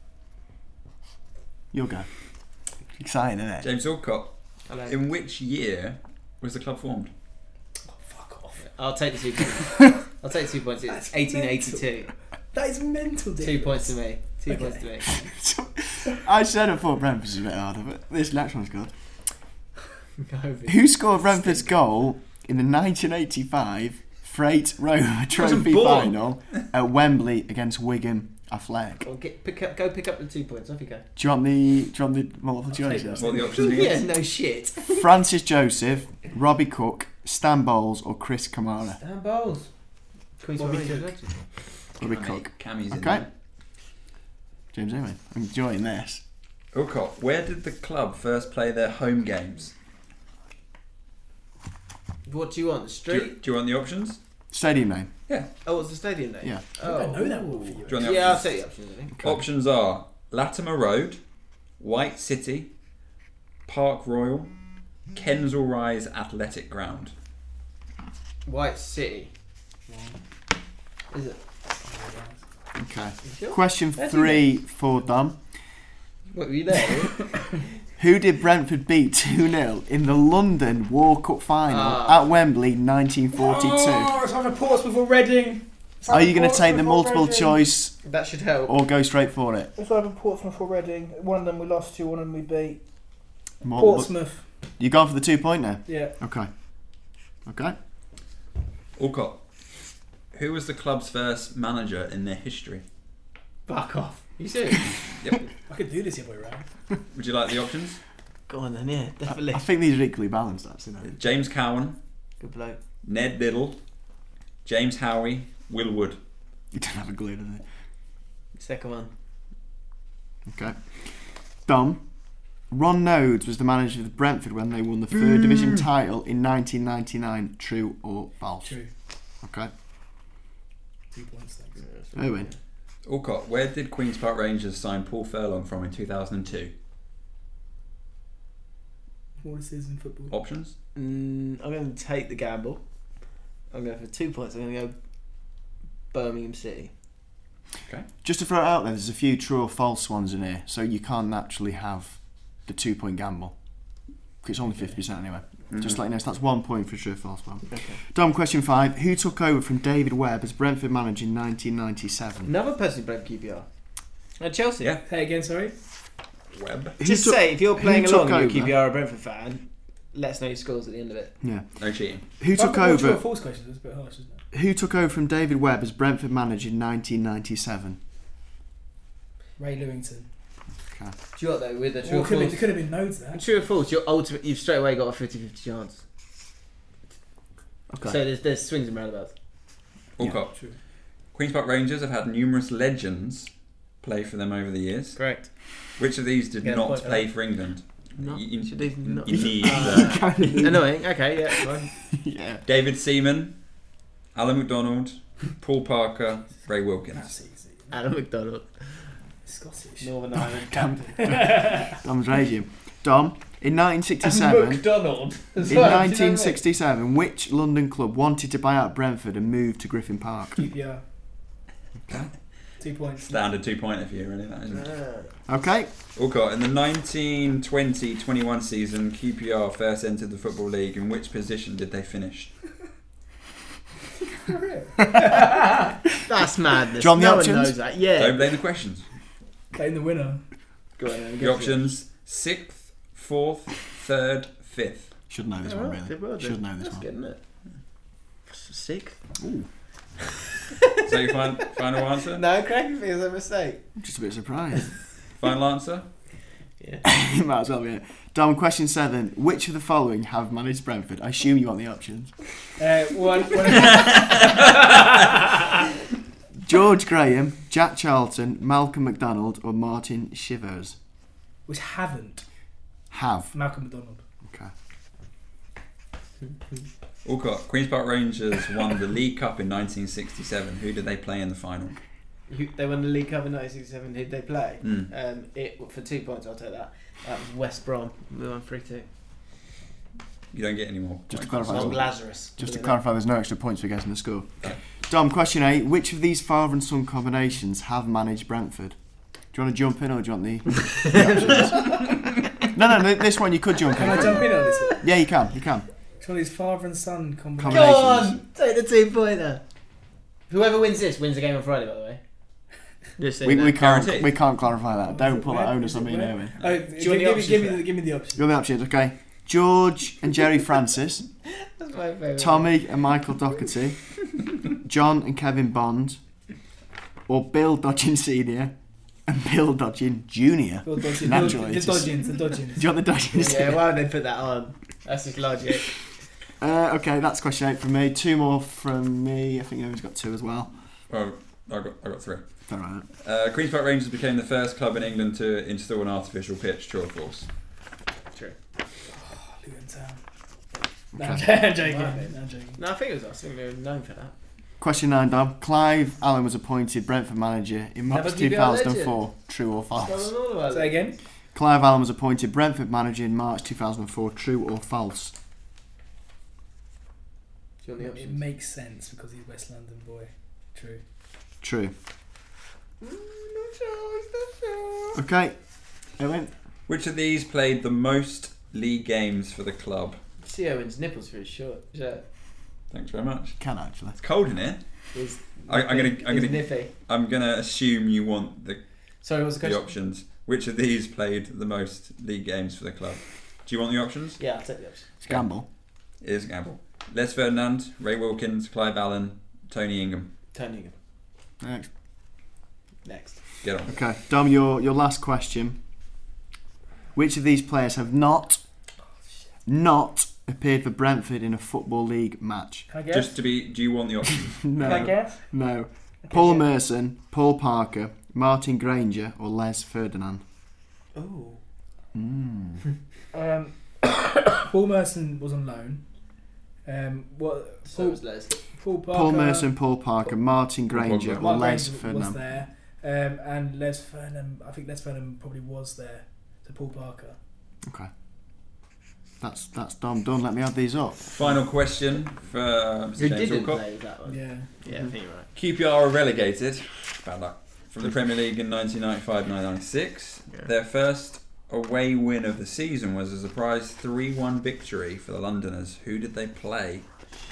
You'll go. Exciting, isn't it? James Alcott. Hello. In which year was the club formed? Oh, fuck off. I'll take the two points. I'll take two points. It's That's eighteen eighty-two. That is mental, dude. Two points to me. Two Okay. points to me. I said I thought Brentford was a bit harder, but this next one's good. Go over. Who scored Brentford's goal in the nineteen eighty-five Freight Rover Trophy born. final at Wembley against Wigan Athletic? Well, get, pick up, go pick up the two points. Off you go. Do you want the, do you want the multiple I'll take choices? What are the options Yeah, again? no shit. Francis Joseph, Robbie Cook, Stan Bowles, or Chris Kamara? Dan Bowles. Queen's Bobby Park Cook. Rangers. Robbie Cammy- Cook. Cammy's in Okay. there. James Owen. I'm enjoying this. Alcott, where did the club first play their home games? What do you want? The Do you, street? do you want the options? Stadium name. Oh, what's the stadium name? Yeah. Oh. I don't know that one for you. Do you want the Yeah, I'll options? take the options. I think. Options are Latimer Road, White City, Park Royal, Kensal Rise Athletic Ground. White City. Is it? Okay. You sure? Question That's three for Dom. What, were you there? Who did Brentford beat two nil in the London War Cup final Ah. at Wembley nineteen forty-two? Oh, it's either Portsmouth or Reading. It's Are either you going to take the Portsmouth or multiple Reading. choice that should help. or go straight for it? It's either Portsmouth or Reading. One of them we lost to, one of them we beat. More- Portsmouth. You gone for the two point now? Yeah. Okay. Okay. Alcott. Who was the club's first manager in their history? Fuck off. You serious? Yep. I could do this the other way around. Would you like the options? Go on then, yeah, definitely. I think these are equally balanced, actually. No? James Cowan, Good bloke. Ned Biddle, James Howie, Will Wood. You don't have a clue, do they? Second one. Okay. Dom. Ron Nodes was the manager of Brentford when they won the third division title in nineteen ninety-nine. True or false? True. Okay. Two points, thanks. Owen. Alcott. Where did Queen's Park Rangers sign Paul Furlong from in two thousand two? What is this in football? Options? Mm, I'm going to take the gamble. I'm going for two points. I'm going to go Birmingham City. Just to throw it out there, there's a few true or false ones in here, so you can't naturally have the two point gamble. It's only fifty percent anyway. Mm-hmm. Just like this, that's one point for true or false one. Okay. Dom, question five. Who took over from David Webb as Brentford manager in nineteen ninety-seven? Another person who played for Q P R. Uh, Chelsea. Yeah. Say again, sorry. Webb. Who Just took- say, if you're who playing took along and you're a over? Q P R or Brentford fan, let us know your scores at the end of it. Yeah. No cheating. Who took Well, True or over? false questions. It's a bit harsh, isn't it? Who took over from David Webb as Brentford manager in nineteen ninety-seven? Ray Lewington. Do you know what though, with the true Well, or it could, have been, false? it could have been nodes there. True or false, you're ultimate, you've straight away got a fifty-fifty chance. Okay. So there's, there's swings and roundabouts. Alcott. True. Queen's Park Rangers have had numerous legends play for them over the years. Correct. Which of these did Get a not point for play that. for England? Not- You, you- should these not- you need uh, Annoying, okay, yeah, fine. yeah. David Seaman, Alan McDonald, Paul Parker, Ray Wilkins. That's easy. Adam McDonald, Scottish. Northern Ireland captain. Dom's raging. Dom, in nineteen sixty-seven, McDonald. in nineteen sixty-seven, which London club wanted to buy out Brentford and move to Griffin Park? Q P R. Two points. Standard two pointer for you, really, that isn't it? Okay. Alcott, in the nineteen twenty twenty-one season, Q P R first entered the Football League. In which position did they finish? That's madness. John, the no options? one knows that. Yeah. Don't blame the questions. Claim the winner. Go on, then, The go options: sixth, fourth, third, fifth. Should know this for it. one, Alright, really. good well done. Should know this That's one. good, isn't it? Sick. Ooh, So your fin- final answer? No, cracking me is a mistake. I'm just a bit surprised. Final answer? Yeah. Might as well be it. Dom, question seven. Which of the following have managed Brentford? I assume you want the options. Uh, one, one George Graham, Jack Charlton, Malcolm McDonald, or Martin Shivers? which haven't. Have. Malcolm McDonald. Okay. Alcott, Queen's Park Rangers won the League Cup in nineteen sixty-seven. Who did they play in the final? Who- They won the League Cup in nineteen sixty-seven. Who did they play? Mm. Um, it for two points. I'll take that. That was West Brom. We won three two. You don't get any more. Just to points. clarify. Long Lazarus. Just to Look at clarify, there's no extra points for guessing the score. Okay. Dom, question eight. Which of these father and son combinations have managed Brentford? Do you want to jump in or do you want the, the options? No, no, th- this one you could jump Can in. I jump in on this? Yeah, you can. You can. Which one is father and son that. combination? Go Combinations. on, take the two pointer. Whoever wins this wins the game on Friday. By the way. Just saying We, that. we can't Guaranteed. we can't clarify that. Don't it pull where? that onus Is on it me, where? Naomi. Oh, Do give, you want the give, me, options give, me for the, that? give me the options. You're the options, okay? George and Jerry Francis, That's my favourite. Tommy and Michael Doherty, John and Kevin Bond, or Bill Dodgin Senior and Bill Dodgin Junior Bill Dodgin. Naturally, The it's just- Dodgins. The Dodgins. Do you want the Dodgins? Yeah, why would they put that on? That's just logic. Uh, okay, that's question eight from me. Two more from me. I think Owen's got two as well. Well, I got I got three. All right. Uh, Queen's Park Rangers became the first club in England to install an artificial pitch. True or false? True. Luton Town. No, Okay. I'm joking. Wow. mate, no, I'm joking. No, I think it was us. I think we were known for that. Question nine, Dom. Clive Allen was appointed Brentford manager in March Never two give you a thousand four. True or What's false? going on about Say it? again. Clive Allen was appointed Brentford manager in March two thousand four. True or false? Do you want the It options? makes sense because he's West London boy. True. True. Mm, not sure, it's not sure. Okay. Owen. Which of these played the most league games for the club? See Owen's nipples for his short shirt. Thanks very much. Can actually. It's cold in here. He's I- I'm gonna- I'm he's gonna- nippy. I'm gonna assume you want the Sorry, what's the the question? options. Which of these played the most league games for the club? Do you want the options? Yeah, I'll take the option. It's gamble. It is a gamble. Les Ferdinand, Ray Wilkins, Clive Allen, Tony Ingham. Tony Ingham. Next. Next. Get on. Okay, Dom, your your last question. Which of these players have not not appeared for Brentford in a football league match? Can I guess? Just to be, do you want the options? No. Can I guess? No. Paul Merson, Paul Parker, Martin Granger, or Les Ferdinand? Ooh. Um, Paul Merson was on loan. Um, what? So Paul, was Les. Paul Parker. Paul Merson, Paul Parker, Martin Granger, or Mark Les Granger Ferdinand? was there, um, and Les Ferdinand. I think Les Ferdinand probably was there. So Paul Parker. Okay. That's that's Dom done. Let me add these up. Final question for uh, Mister Who James didn't Alcott. play that one? Yeah. Yeah, I think you're right. Q P R are relegated. Bad luck. From the Premier League in nineteen ninety-five ninety-six. Yeah. Their first away win of the season was a surprise three one victory for the Londoners. Who did they play?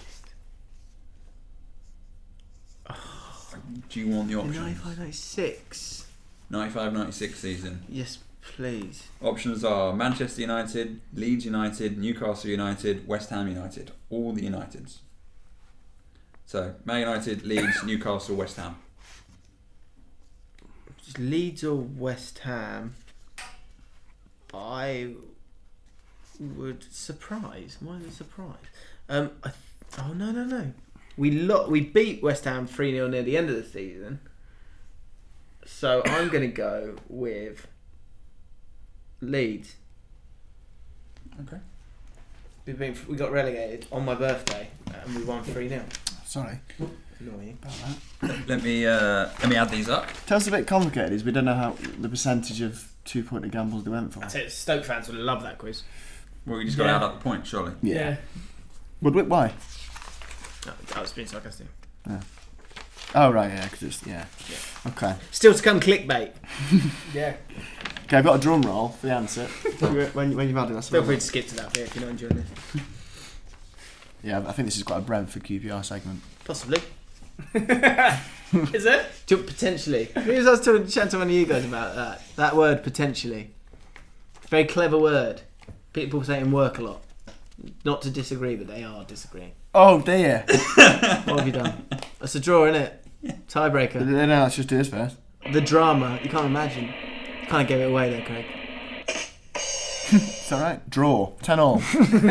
Do you want the options? ninety-five ninety-six. ninety-five ninety-six season. Yes, please. Options are Manchester United, Leeds United, Newcastle United, West Ham United. All the Uniteds. So, Man United, Leeds, Newcastle, West Ham. Just Leeds or West Ham. I would surprise. Why the surprise? Um, I th- oh no no no. We lo- we beat West Ham three nil near the end of the season. So I'm going to go with Leeds. Okay. We been we got relegated on my birthday and we won three nil. Sorry. Annoying. Let me uh, let me add these up. Tell us a bit complicated is we don't know how the percentage of two pointed gambles they went for. I tell you, Stoke fans would love that quiz. Well, we just got to Yeah. add up the points, surely. Yeah. Would we, why? No, I was being sarcastic. Oh right, yeah, because it's yeah. Okay. Still to come, clickbait. Yeah. Okay, I've got a drum roll for the answer. when, when you've had it, that's Feel free to skip to that bit if you're not enjoying this. Yeah, I think this is quite a Brentford Q P R segment. Possibly. Is it? To- Potentially. Because I was talking chatting to one of you guys about that. That word, potentially. Very clever word. People say it in work a lot. Not to disagree, but they are disagreeing. Oh dear. What have you done? That's a draw, isn't it? Tiebreaker. no, no, let's just do this first. The drama. You can't imagine. Kind of gave it away there, Craig. It's alright. Draw. ten all.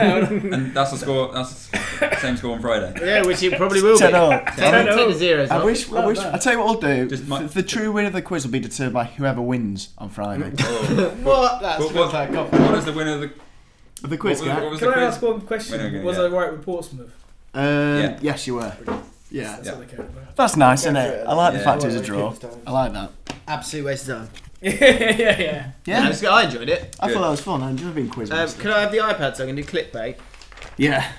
And that's the score. That's the same score on Friday. Yeah, which it probably will be. ten all. Ten, ten to zero. I wish, I wish, that. I tell you what we'll do. Just my- the, the true winner of the quiz will be determined by whoever wins on Friday. Oh. What? That's What, what, like what is the winner of the, the quiz, what was, guy. what was Can the I quiz? ask one question? Winner, Was yeah. I right with Portsmouth? Um, Yeah. Yes, you were. Yeah. That's Yeah. what I care about. That's nice, isn't it? I like the Yeah. fact it was a draw. I like that. absolute waste of time. yeah, yeah, yeah. Yeah. No, it's good. I enjoyed it. I Good. thought that was fun. I've never been quiz Um, master. can I have the iPad so I can do clickbait? Yeah.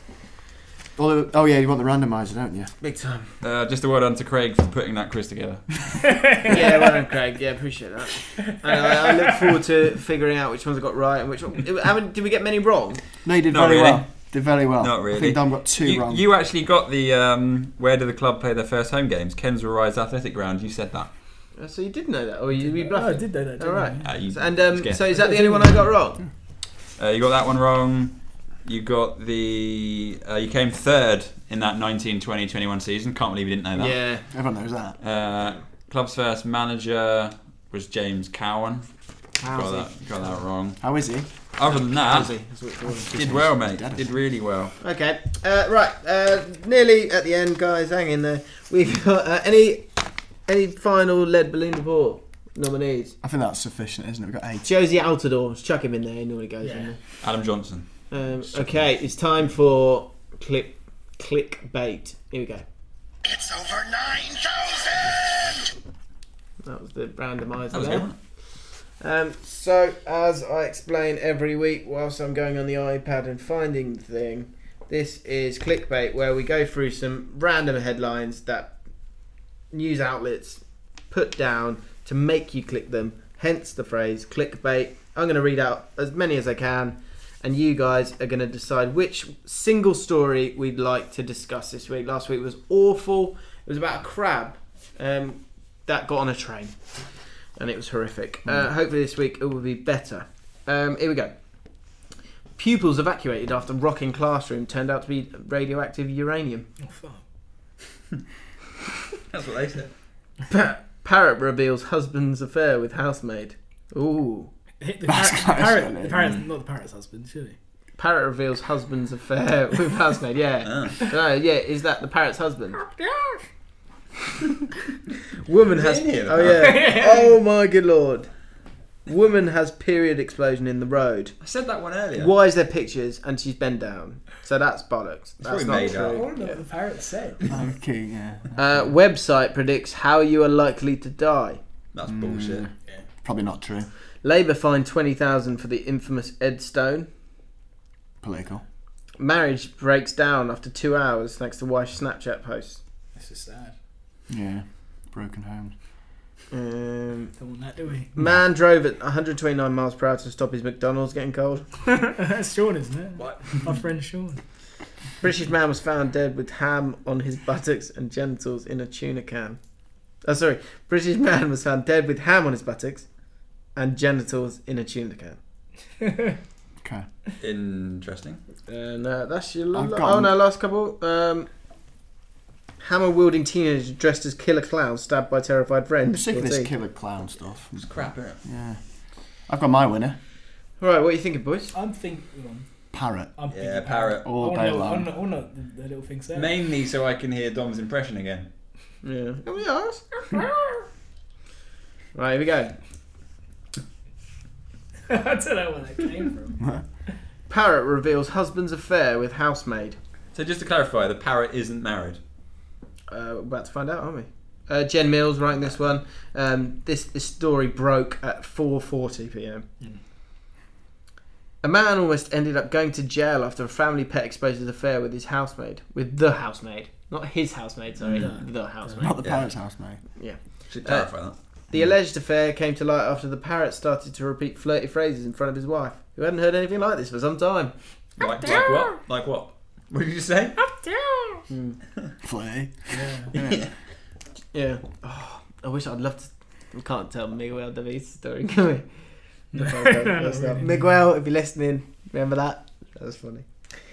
Although, oh yeah, you want the randomizer, don't you? Big time. Uh, just a word on to Craig for putting that quiz together. Yeah, well done, Craig. Yeah, appreciate that. And I, I look forward to figuring out which ones I got right and which one. How many, did we get many wrong? No, you did Not very really. well. Did very well. Not I really. think Dom got two You, wrong. you actually got the um, where do the club play their first home games? Kensal Rise Athletic Ground. You said that. Uh, So you did know that, or you we Oh, I bluffed? did know that. All didn't right. I? Uh, you, And um, just guessed. so is that the only one I got wrong? Uh, you got that one wrong. You got the. Uh, you came third in that nineteen twenty twenty-one season. Can't believe you didn't know that. Yeah. Everyone knows that. Uh, club's first manager was James Cowan. Got How's that, got that wrong. How is he? Other than that, he? That's what it's called. did well, mate. Did really well. Okay. Uh, right. Uh, nearly at the end, guys. Hang in there. We've got uh, any any final lead balloon report nominees. I think that's sufficient, isn't it? We've got eight. Josie Altador. Chuck him in there. He normally goes Yeah. in Adam Johnson. there. Um, okay. It's time for click clickbait. Here we go. It's over nine thousand! That was the randomizer That was there. good. Um, so, as I explain every week whilst I'm going on the iPad and finding the thing, this is clickbait, where we go through some random headlines that news outlets put down to make you click them, hence the phrase clickbait. I'm going to read out as many as I can, and you guys are going to decide which single story we'd like to discuss this week. Last week was awful. It was about a crab um, that got on a train. And it was horrific. Uh, hopefully this week it will be better. Um, here we go. Pupils evacuated after rocking classroom turned out to be radioactive uranium. Oh, fuck. That's what they said. Pa- Parrot reveals husband's affair with housemaid. Ooh. The, the, That's parrot, the, quite parrot, funny. the parrot's not the parrot's husband, surely. Parrot reveals husband's affair with housemaid. Yeah. No, yeah. Is that the parrot's husband? Woman has. in here, the Oh yeah. Oh my good lord. Woman has period explosion in the road. I said that one earlier. Why is there pictures and she's bent down? So that's bollocks. That's probably not made I true. want to know what the parrot said. Okay, yeah. Uh, website predicts how you are likely to die. That's bullshit. Probably not true. Labour fined twenty thousand for the infamous Ed Stone. Political. Marriage breaks down after two hours thanks to wife's Snapchat posts. That's just sad. Yeah. Broken homes. Um, Don't want that, do we? man drove at one hundred twenty-nine miles per hour to stop his McDonald's getting cold. That's Sean, isn't it? What? My friend Sean. British man was found dead with ham on his buttocks and genitals in a tuna can. Oh, sorry. British man was found dead with ham on his buttocks and genitals in a tuna can. Okay. Interesting. And uh, that's your. I've L- got oh them. no, last couple. Um, hammer wielding teenager dressed as killer clown stabbed by terrified friend. I'm sick of this fourteen. killer clown stuff. It's crap, isn't it? Yeah. I've got my winner. Right, what are you thinking, boys? I'm thinking. um, Parrot. I'm Yeah, thinking parrot. All I day want long. to know, I know the, the little things there. Mainly so I can hear Dom's impression again. Yeah. Oh, yes. Right, here we go. I don't know where that came from. Parrot reveals husband's affair with housemaid. So just to clarify, the parrot isn't married. Uh, we're about to find out, aren't we? Uh, Jen Mills writing this one. Um, this this story broke at four forty p.m. Mm. A man almost ended up going to jail after a family pet exposed his affair with his housemaid. With the housemaid. Not his housemaid, sorry. No. The housemaid. Not the Yeah. parrot's house, mate. Yeah. Should Uh, clarify that. The alleged affair came to light after the parrot started to repeat flirty phrases in front of his wife, who hadn't heard anything like this for some time. Like, like what? Like what? What did you say? Flirty. Yeah. Yeah. Oh, I wish I'd love to. We can't tell Miguel David's story, can we? No, No, okay, not let's not. really. Miguel, if you're listening, remember that? That was funny.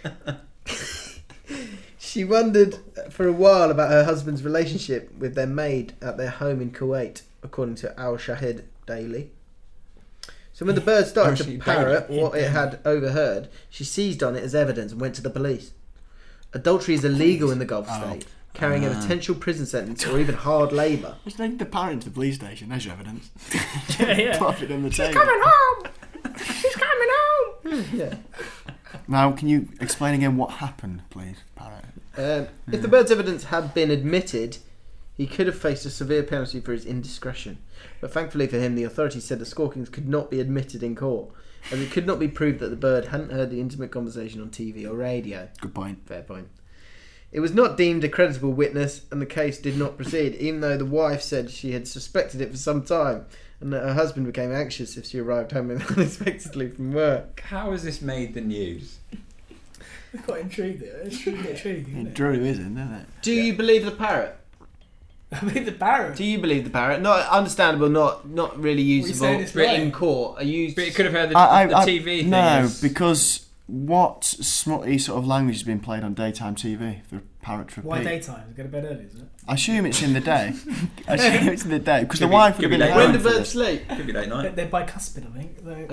She wondered for a while about her husband's relationship with their maid at their home in Kuwait, according to Al Shahid Daily. So when the bird started Al to Shahid parrot Daily. what it had overheard, she seized on it as evidence and went to the police. Adultery is illegal in the Gulf Oh. state, carrying a Ah. potential prison sentence or even hard labour. Just take the parrot to the police station. There's your evidence. Yeah, yeah. Pop it on the table. home! She's coming home! Yeah. Now, can you explain again what happened, please, parrot? Um, if the bird's evidence had been admitted, he could have faced a severe penalty for his indiscretion. But thankfully for him, the authorities said the squawkings could not be admitted in court, as it could not be proved that the bird hadn't heard the intimate conversation on T V or radio. Good point. Fair point. It was not deemed a credible witness, and the case did not proceed, even though the wife said she had suspected it for some time, and that her husband became anxious if she arrived home unexpectedly from work. How has this made the news? I'm quite intrigued there. It's really intriguing, isn't It it? drew, isn't it? Do you believe the parrot? I mean, the parrot. Do you believe the parrot? Not understandable, not not really you usable saying it's in right? court. Are you? But it could have heard the, I, I, the I- T V thing. No, is- because what smutty sort of language has been played on daytime T V for a parrot to repeat? Why daytime? Go to bed early, isn't it? I assume it's in the day. I assume it's in the day because the Could be- wife would could have be been late. when home do for birds this. sleep? Could be late They're, night. they're bicuspid, I think. They're-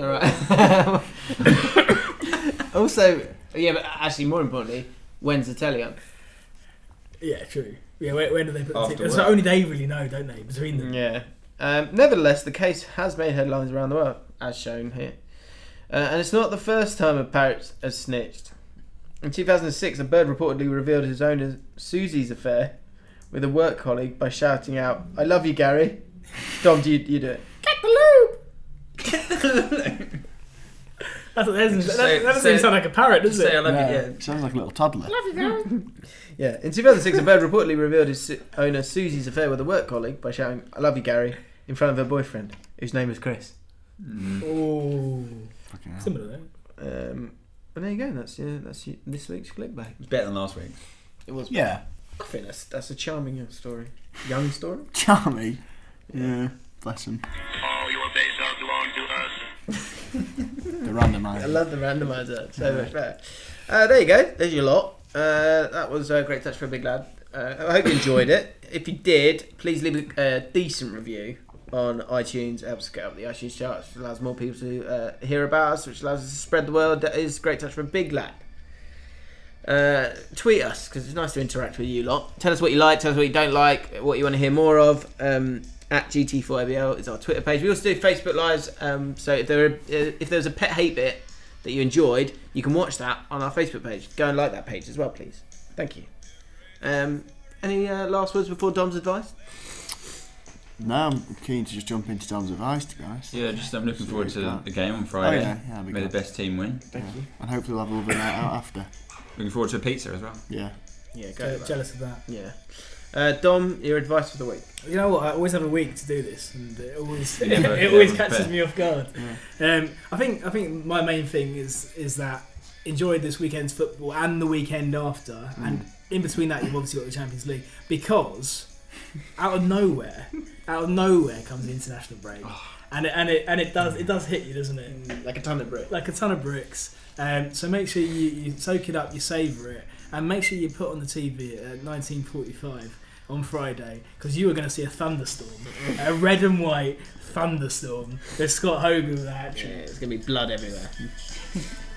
All right. Also, yeah, but actually, more importantly, when's the telly on? Yeah, true. Yeah, when, when do they put the After tickets? work. So only they really know, don't they? Between them. Yeah. Um, nevertheless, the case has made headlines around the world, as shown here. Uh, and it's not the first time a parrot has snitched. In two thousand six, a bird reportedly revealed his owner Susie's affair with a work colleague by shouting out, "I love you, Gary." Dom, do you, you do it? Get the lube! That's, that doesn't, Just that, say- that doesn't say- even sound like a parrot, does Say I it? love No, you, yeah. it sounds like a little toddler. Yeah. In two thousand six, a bird reportedly revealed his su- owner Susie's affair with a work colleague by shouting, "I love you, Gary," in front of her boyfriend, whose name was Chris. Oh, Fucking hell. similar though. Um, but there you go. That's yeah, that's y- this week's clickbait. It's better than last week. It was. Yeah, I think that's that's a charming young story. Young story. charming. Yeah, bless him. All your days are belong to us. The randomizer. I love the randomizer. So much better. Uh, there you go. There's your lot. Uh, that was a great touch for a big lad. Uh, I hope you enjoyed it. If you did, please leave a uh, decent review on iTunes. It helps us get up the iTunes charts, which allows more people to uh, hear about us, which allows us to spread the word. That is great touch for a big lad. Uh, tweet us, because it's nice to interact with you lot. Tell us what you like, tell us what you don't like, what you want to hear more of. Um, at G T four A B L is our Twitter page. We also do Facebook Lives, um, so if there are, uh, if there's a pet hate bit that you enjoyed, you can watch that on our Facebook page. Go and like that page as well, please. Thank you. Um, any uh, last words before Dom's advice? No, I'm keen to just jump into Dom's advice, to be honest. Yeah, just I'm looking forward to Yeah. the game on Friday. Oh, yeah, yeah, that'd be May the good. best team win. Thank Yeah. you. And hopefully we'll have a lovely night out after. Looking forward to a pizza as well. Yeah. Yeah, Je- go. for that. jealous of that. Yeah. Uh, Dom, your advice for the week. You know what? I always have a week to do this, and it always You never- it you always never catches prepare. me off guard. Um, I think I think my main thing is is that enjoy this weekend's football and the weekend after, and in between that you've obviously got the Champions League, because out of nowhere, out of nowhere comes the international break, and it, and it and it does it does hit you, doesn't it? Like a ton of brick. Like a ton of bricks. Um, so make sure you, you soak it up, you savour it, and make sure you put on the T V at nineteen forty-five on Friday, because you are going to see a thunderstorm, a red and white thunderstorm. There's Scott Hogan with that Yeah, hat-trick. there's going to be blood everywhere.